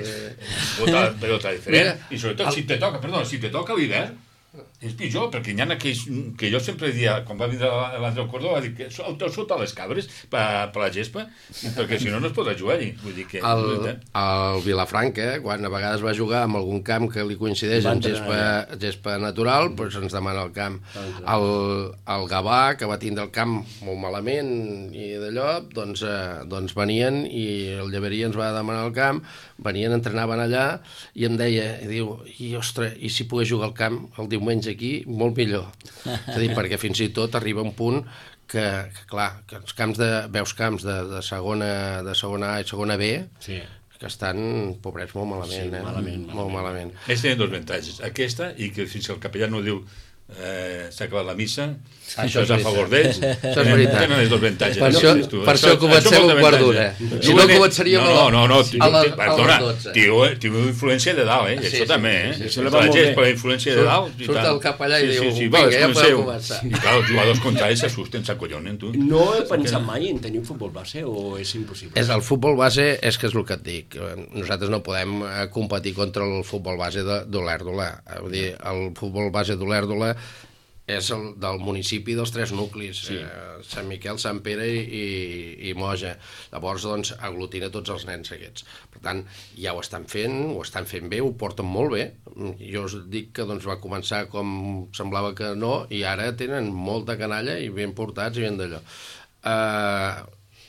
és pelota diferent. I sobretot, si te toca, perdona, si te toca l'hivern, és pitjor, perquè hi ha aquells que jo sempre dia, quan va vindre l'Andreu Cordó, va dir que sota les cabres per, per la gespa, perquè si no no es podrà jugar allí. Vull dir que... El, el Vilafranca, quan a vegades va jugar en algun camp que li coincideix amb gespa, gespa natural, doncs ens demana el camp. El, el Gavà, que va tindre el camp molt malament i d'allò, doncs, eh, doncs venien i el Lleverí ens va demanar el camp, venien, entrenaven allà i em deia, i diu, i ostres, i si pogués jugar al camp el diumenge aquí, molt millor. És a dir, perquè fins i tot arriba un punt que, que clar, que els camps de, veus camps de, de, segona, de segona A i segona B, sí. que estan, pobrets, molt malament, sí, eh? malament, molt malament. Ells tenen dos avantatges. Aquesta, i que fins que el capellà no diu eh, s'ha acabat la missa, ah, això és a favor d'ells. Això és veritat. Tenen els dos avantatges. Per això, no, per això comencem un quart d'una. Si no, començaríem no, no, no, a les dotze. Tinc influència de dalt, eh? Sí, això sí, també, eh? Sí, sí, sí. La gent per la influència de dalt. Surt el capellà i diu, vinga, ja podem començar. I clar, els jugadors contraris s'assusten, s'acollonen, tu. No he pensat mai en tenir un futbol base o és impossible? És el futbol base, és que és el que et dic. Nosaltres no podem competir contra el futbol base d'Olèrdola. Vull dir, el futbol base d'Olèrdola és el del municipi dels tres nuclis, sí. eh, Sant Miquel, Sant Pere i, i, i Moja. Llavors, doncs, aglutina tots els nens aquests. Per tant, ja ho estan fent, ho estan fent bé, ho porten molt bé. Jo us dic que doncs, va començar com semblava que no, i ara tenen molta canalla i ben portats i ben d'allò. Eh,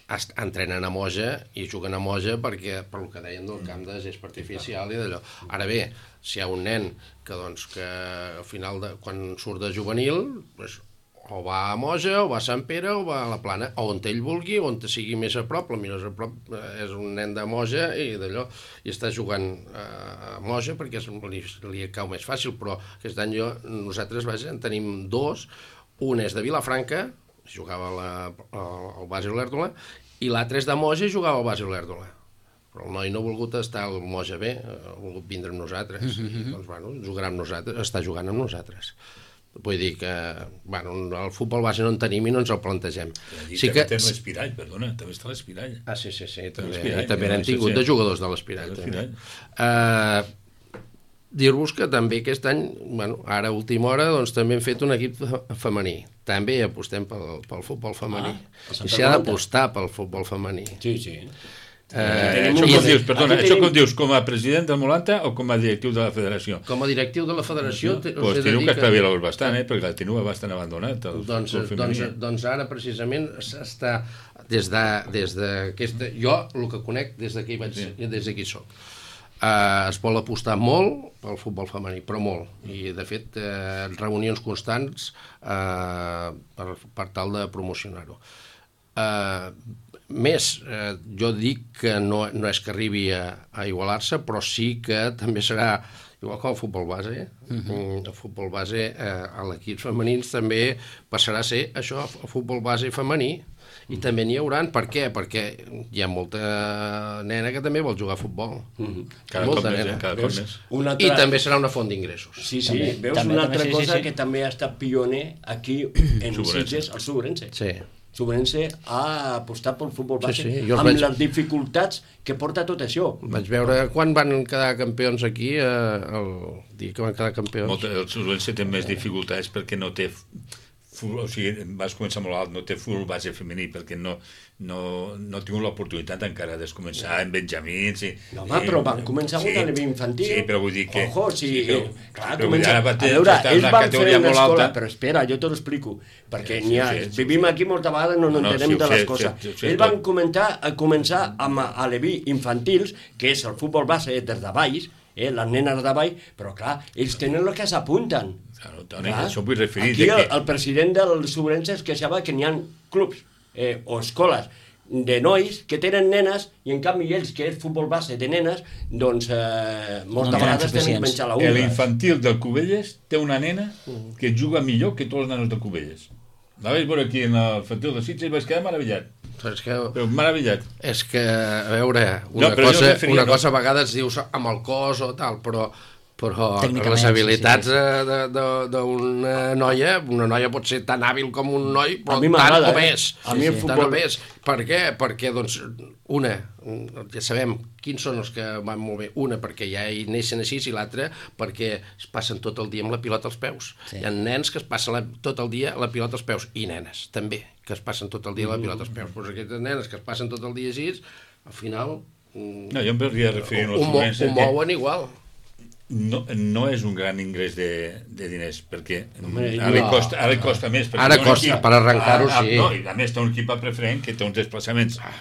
entrenen a Moja i juguen a Moja perquè, per el que deien del camp de gespa artificial i d'allò. Ara bé, si hi ha un nen que, doncs, que al final, de, quan surt de juvenil, doncs, o va a Moja, o va a Sant Pere, o va a la Plana, o on ell vulgui, on sigui més a prop, la millor a prop és un nen de Moja i d'allò, i està jugant a Moja perquè és, li, li cau més fàcil, però aquest any jo, nosaltres, vaja, en tenim dos, un és de Vilafranca, jugava la, al base Olèrdola, i l'altre és de Moja i jugava al base Olèrdola. Però el noi no ha volgut estar al Moja B, ha volgut vindre amb nosaltres, mm-hmm. i doncs, bueno, jugarà amb nosaltres, està jugant amb nosaltres. Vull dir que, bueno, el futbol base no en tenim i no ens el plantegem. I sí també que... té l'Espirall, perdona, també està l'Espirall. Ah, sí, sí, sí, també, també n'hem tingut de jugadors de l'Espirall. Uh, Dir-vos que també aquest any, bueno, ara a última hora, doncs també hem fet un equip femení. També apostem pel, pel futbol femení. Ah, I s'ha d'apostar pel futbol femení. Sí, sí. Eh, això com dius, perdona, això com dius, com a president del Molanta o com a directiu de la federació? Com a directiu de la federació... Doncs pues teniu que espavilar-vos bastant, eh, perquè el teniu bastant abandonat. El doncs, doncs, doncs ara precisament s'està des de, des de aquesta, jo el que conec des d'aquí vaig, sí. des d'aquí soc. Uh, es vol apostar molt pel futbol femení, però molt, i de fet uh, reunions constants uh, per, per tal de promocionar-ho. Uh, més, eh, jo dic que no, no és que arribi a, a igualar-se, però sí que també serà igual com el futbol base. Uh-huh. El futbol base eh, a l'equip femenins també passarà a ser això, el futbol base femení, i també n'hi haurà. Per què? Perquè hi ha molta nena que també vol jugar a futbol. Uh-huh. Cada molta cop nena. Més, cada cop més. Altra... I també serà una font d'ingressos. Sí, sí. També, veus també, una altra també, cosa sí, sí. que també ha estat pioner aquí en Sitges, el Sobrense. Sí. Sobrense ha apostat pel futbol base, sí, sí. amb vaig... les dificultats que porta tot això. Vaig veure quan van quedar campions aquí, eh, el dia que van quedar campions. Molta, el Sobrense té més dificultats perquè no té... O sigui, vas començar molt alt, no té futbol base femení, perquè no, no, no ha tingut l'oportunitat encara de començar en benjamins. I, no, home, i, però van començar sí, amb un infantil. Sí, però vull dir que... Ojo, sí, sí però, eh, clar, però comença... ara va a veure, ells van fer una escola, alta. Però espera, jo te lo explico, perquè sí, sí, ha, sí, sí, vivim sí. aquí molta vegada i no, no, no entenem sí, de les sé, coses. Sí, sí, ells van comentar, a començar amb aleví infantils, que és el futbol base des de baix, eh, les nenes de baix, però clar, ells tenen el que s'apunten. Claro, Toni, això vull referir. Aquí el, que... el president del Sobrense es queixava que n'hi ha clubs eh, o escoles de nois que tenen nenes i en canvi ells, que és futbol base de nenes, doncs eh, moltes no vegades tenen que menjar la unga. L'infantil del Cubelles té una nena que juga millor que tots els nanos del Cubelles. La vaig veure aquí en el infantil de Sitges i vaig quedar meravellat. És que, però meravellat. És que, a veure, una, no, cosa, referia, una no? cosa a vegades dius amb el cos o tal, però però les habilitats sí, sí. d'una noia, una noia pot ser tan hàbil com un noi, però tant o més. A mi el futbol... més. Per què? Perquè, doncs, una, ja sabem quins són els que van molt bé. Una, perquè ja hi neixen així, i l'altra, perquè es passen tot el dia amb la pilota als peus. Sí. Hi ha nens que es passen la, tot el dia la pilota als peus, i nenes, també, que es passen tot el dia la pilota als peus. Doncs aquestes nenes que es passen tot el dia així, al final... No, jo em podria referir ho, ho, ho mouen que... igual. No, no és un gran ingrés de, de diners, perquè Home, ara, no. costa, ara costa més. Ara costa, equip, per arrencar-ho, sí. No, i a més té un equip preferent que té uns desplaçaments ah,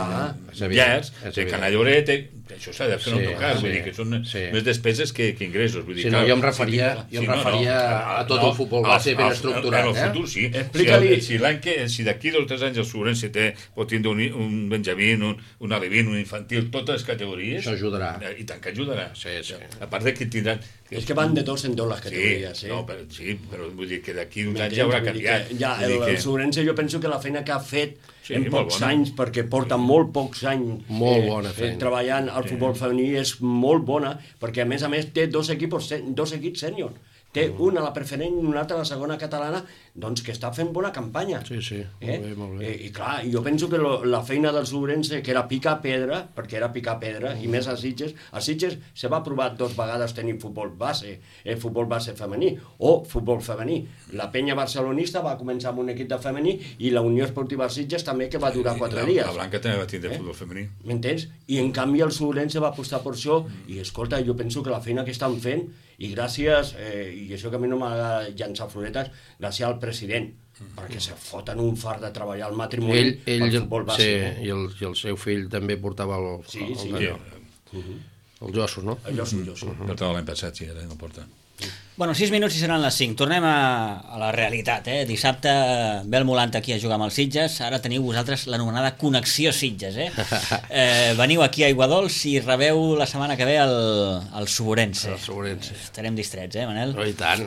llargs, té Canà Lloret, això s'ha de fer sí, en tot cas, sí, vull dir que són sí. més despeses que, que ingressos. Vull dir, sí, no, jo em referia, sí, jo em referia no, no, a tot no, el futbol base ben estructurat. En el futur, sí. Explica-li... Si, si, si d'aquí dos o tres anys el Sobrense té, pot tindre un, un Benjamín, un, un Alevín, un infantil, totes les categories... Això ajudarà. I tant que ajudarà. Sí, sí. A part de que tindran... Que és que van de dos en dos les categories, sí. No, però, sí, però vull dir que d'aquí uns anys ja haurà canviat. Ja, el, el Sobrense jo penso que la feina que ha fet sí, en pocs bona. anys, perquè porta molt pocs anys molt bona eh, feina. treballant al sí. futbol femení, és molt bona, perquè a més a més té dos equips, dos equips sènior. Té una a la preferent i una altra a la segona catalana, doncs que està fent bona campanya. Sí, sí, molt eh? bé, molt bé. I, i clar, jo penso que lo, la feina del Sobrense, que era picar pedra, perquè era picar pedra, mm. i més a Sitges, a Sitges se va provar dos vegades tenir futbol base, eh, futbol base femení, o futbol femení. La penya barcelonista va començar amb un equip de femení, i la Unió Esportiva Sitges també, que va durar quatre la, dies. La Blanca també va tindre eh? futbol femení. M'entens? I en canvi el Sobrense va apostar per això, mm. i escolta, jo penso que la feina que estan fent, i gràcies, eh, i això que a mi no m'agrada llançar floretes, gràcies al president, perquè se foten un fart de treballar al matrimoni Ell, ell, pel futbol bàsic. sí, eh? i, el, I el seu fill també portava el, Sí, el, sí. el, el, Uh-huh. el Jossos, no? Allò sí, jo sí. Portava l'any passat, sí, ara no porta. Bueno, sis minuts i seran les cinc. Tornem a, a la realitat, eh? Dissabte ve el Molant aquí a jugar amb els Sitges, ara teniu vosaltres l'anomenada Connexió Sitges, eh? eh? Veniu aquí a Aiguadols i rebeu la setmana que ve el, el Suborense. El Suborense. Estarem distrets, eh, Manel? No, i tant.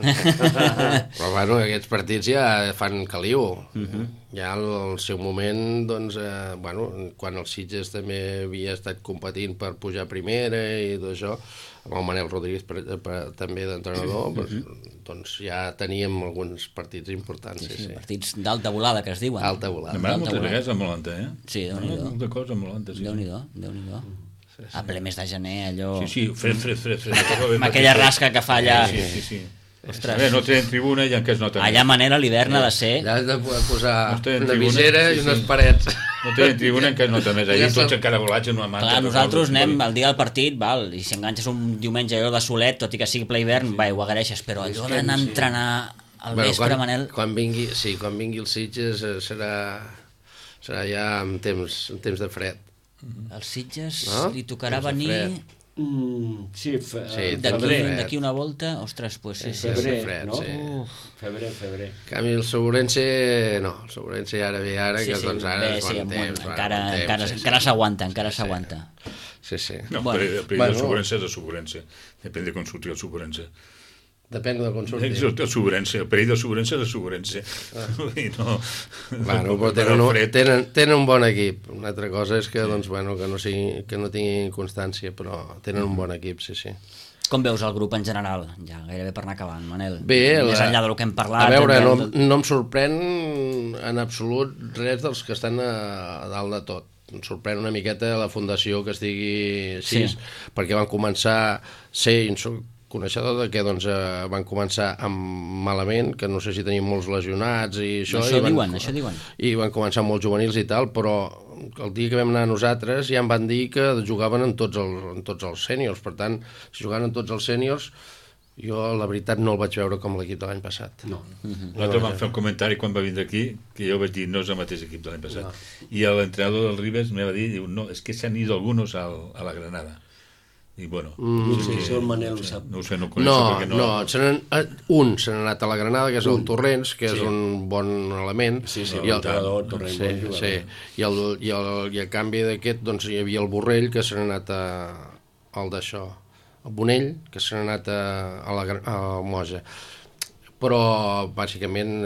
Però bueno, aquests partits ja fan caliu. Uh-huh. Ja al seu moment, doncs, eh, bueno, quan el Sitges també havia estat competint per pujar a primera i tot això, amb el Manel Rodríguez per, per, també d'entrenador, uh-huh. doncs ja teníem alguns partits importants. Sí, Sí, sí, sí. partits d'alta volada, que es diuen. Alta volada. M'agrada Alta moltes volada. vegades a Molanta, eh? Sí, Déu-n'hi-do. Molta cosa a Molanta, sí. Déu-n'hi-do, Déu-n'hi-do. Sí, sí. A ple mes de gener, allò... Sí, sí, fred, fred, fred. fred. Amb aquella rasca que fa allà. Sí, sí, sí. Ostres. A veure, no tenen tribuna i encara es nota Allà, Manel, a l'hivern ha de ser... Ja has de poder posar No tenen una tribuna, visera sí, i unes sí. parets. No tenen tribuna encara es nota més. Allà Ja tots sap- encaragolats en una manta. Clar, no nosaltres cal- anem el dia del partit, val, i si enganxes un diumenge allò de solet, tot i que sigui ple hivern, va, ho agraeixes, però allò d'anar a entrenar al vespre, quan, Manel... quan vingui, sí, quan vingui el Sitges eh, serà, serà ja en temps, en temps de fred. Els Sitges No? li tocarà Temps de venir fred. Mm, sí, fe, Sí, eh, d'aquí febrer, fred. d'aquí una volta, ostres, pues sí, sí. febrer, fred, no? sí. Uf, febrer, febrer. En canvi, el Segurense, no, el Segurense ara ve ara, Sí, que sí, doncs ara bé, és sí, bon bon, temps. va, encara, bon temps, encara, sí, sí. encara s'aguanta, encara s'aguanta. Sí, sí. No, Bueno. bueno, el perill Bueno. del Suburense és el Suburense. Depèn de com surti el Suburense. Depèn de com surti. És el, el Suburense. El perill del Suburense és el Suburense. I no... Bueno, però tenen, un, tenen, tenen un bon equip. Una altra cosa és que, doncs, bueno, que, no sigui, que no tinguin constància, però tenen un bon equip, sí, sí. Com veus el grup en general? Ja gairebé per anar acabant, Manel. Bé, Més la- enllà del que hem parlat... A veure, no, hem- no em sorprèn en absolut res dels que estan a, a dalt de tot. Em sorprèn una miqueta la fundació que estigui així, Sí. perquè van començar, sé, i en soc coneixedor de que doncs, eh, van començar amb malament, que no sé si tenien molts lesionats i això. Això i van, diuen, això diuen. I van començar amb molts juvenils i tal, però el dia que vam anar nosaltres ja em van dir que jugaven en tots, el, en tots els sèniors. Per tant, si jugaven en tots els sèniors, jo la veritat no el vaig veure com l'equip de l'any passat. No. Nosaltres vam fer un comentari quan va vindre aquí, que jo vaig dir, no és el mateix equip de l'any passat. No. I l'entrenador del Ribes me va dir, diu, no, és que s'han ido algunos al, a la Granada. I bueno, No sí, sé que- si el Manel ho sap. no ho sé, no ho coneixo No, perquè no... no, se n'han- eh, un se n'ha anat a la Granada, que és el Torrents, que és Sí. un bon element. Sí, sí, I el, l'entrenador Torrent, sí, bon jugador. sí. I, el, i, el, I a canvi d'aquest, doncs, hi havia el Borrell, que se n'ha anat a, al d'això, el Bonell, que se n'ha anat a, a, la, Gra- a Moja. Però, bàsicament,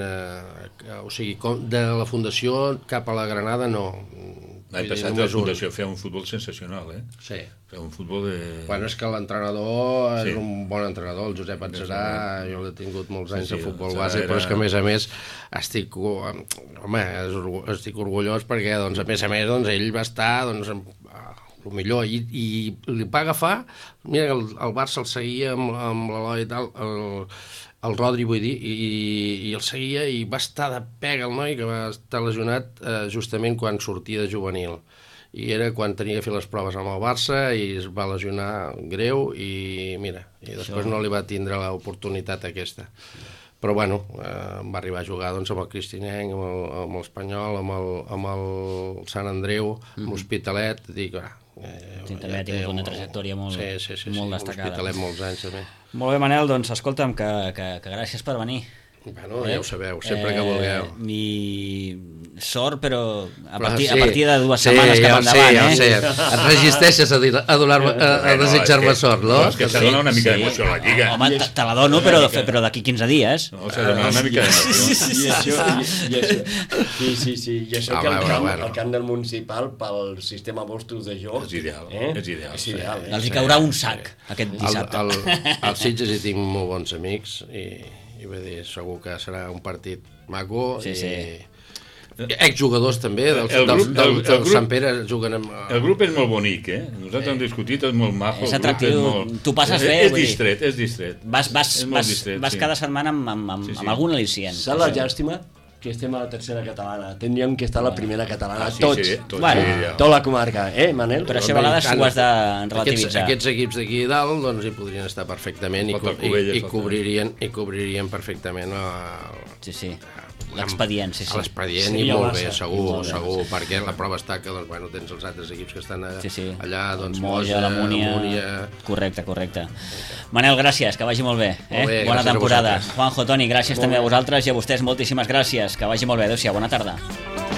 eh, o sigui, com, de la Fundació cap a la Granada, no. L'any Vull dir, passat la només un. Fundació feia un futbol sensacional, eh? Sí. Feia un futbol de... Bueno, és que l'entrenador és Sí. un bon entrenador, el Josep Atzerà, jo l'he tingut molts anys Sí, sí, de futbol Atzerà base, era- però és que a més a més estic, home, és orgu- estic orgullós perquè doncs, a més a més doncs, ell va estar doncs, amb, el millor i, i li va agafar, mira que el, el Barça el seguia amb, amb l'Eloi i tal, el, el Rodri vull dir, i, i el seguia i va estar de pega el noi que va estar lesionat eh, justament quan sortia de juvenil. I era quan tenia que fer les proves amb el Barça i es va lesionar greu i mira, i després Això. no li va tindre l'oportunitat aquesta. Però bueno, eh, va arribar a jugar doncs, amb el Cristinenc, amb el- amb l'Espanyol, amb, el, amb el Sant Andreu, amb l'Hospitalet, dic, ah, eh, Sí, també ha tingut té una molt- trajectòria molt- sí, sí, sí, molt sí, destacada. L'Hospitalet molts anys també. Molt bé, Manel, doncs escolta'm, que, que, que gràcies per venir. Bueno, ja ho sabeu, sempre que vulgueu. I sort, però a Però partir, sí, a partir de dues sí, setmanes cap ja ho endavant, sé, ja ho eh? sé. Et resisteixes a, dir, a, donar-me- a, a Bueno, desitjar-me és que- sort, no? no, és que s'ha donat una mica d'emoció a la Lliga. Home, te, te la dono, però, però d'aquí quinze dies. No, s'ha donat una mica d'emoció. I això, i, i això, sí, sí, sí, i això Home, que el bueno, camp, bueno. el camp del municipal pel sistema vostre de joc... És ideal, eh? és ideal, És ideal, eh? Els hi caurà un sac aquest Al, dissabte. al, al Sitges hi tinc molt bons amics i, i vull dir, segur que serà un partit maco Sí, i sí. exjugadors també del, El del, grup- del, el- el del grup- Sant Pere juguen amb... El grup és molt bonic, eh? Nosaltres hem discutit, és molt majo. És el grup atractiu, molt- t'ho passes és, bé, És vull dir. distret, és distret. Vas, vas, És molt vas, distret, vas sí. cada setmana amb, amb, amb, Sí, sí. amb algun al·licient. Saps la llàstima? Que estem a la tercera catalana. Tindríem que estar a la primera catalana. Ah, sí, tots. sí, tots, Bueno, sí, ja. Tota la comarca. Eh, Manel? Però això a vegades ho has de relativitzar. Aquests, aquests equips d'aquí dalt doncs, hi podrien estar perfectament i, Falta co- el Cubelles, i, i, falta. cobririen, i cobririen perfectament el, Sí, sí. l'expedient, sí, sí. A l'expedient Sí, i molt massa. bé, segur, molt bé, segur, perquè la prova està que, doncs, bueno, tens els altres equips que estan a, Sí, sí. allà, doncs, Moja, la Múnia... Múnia... Correcte, correcte. Manel, gràcies, que vagi molt bé. Eh? Molt bé, bona gràcies a temporada. vosaltres. Juanjo, Toni, gràcies Molt també bé. a vosaltres i a vostès moltíssimes gràcies. Que vagi molt bé. Adéu-siau, bona tarda.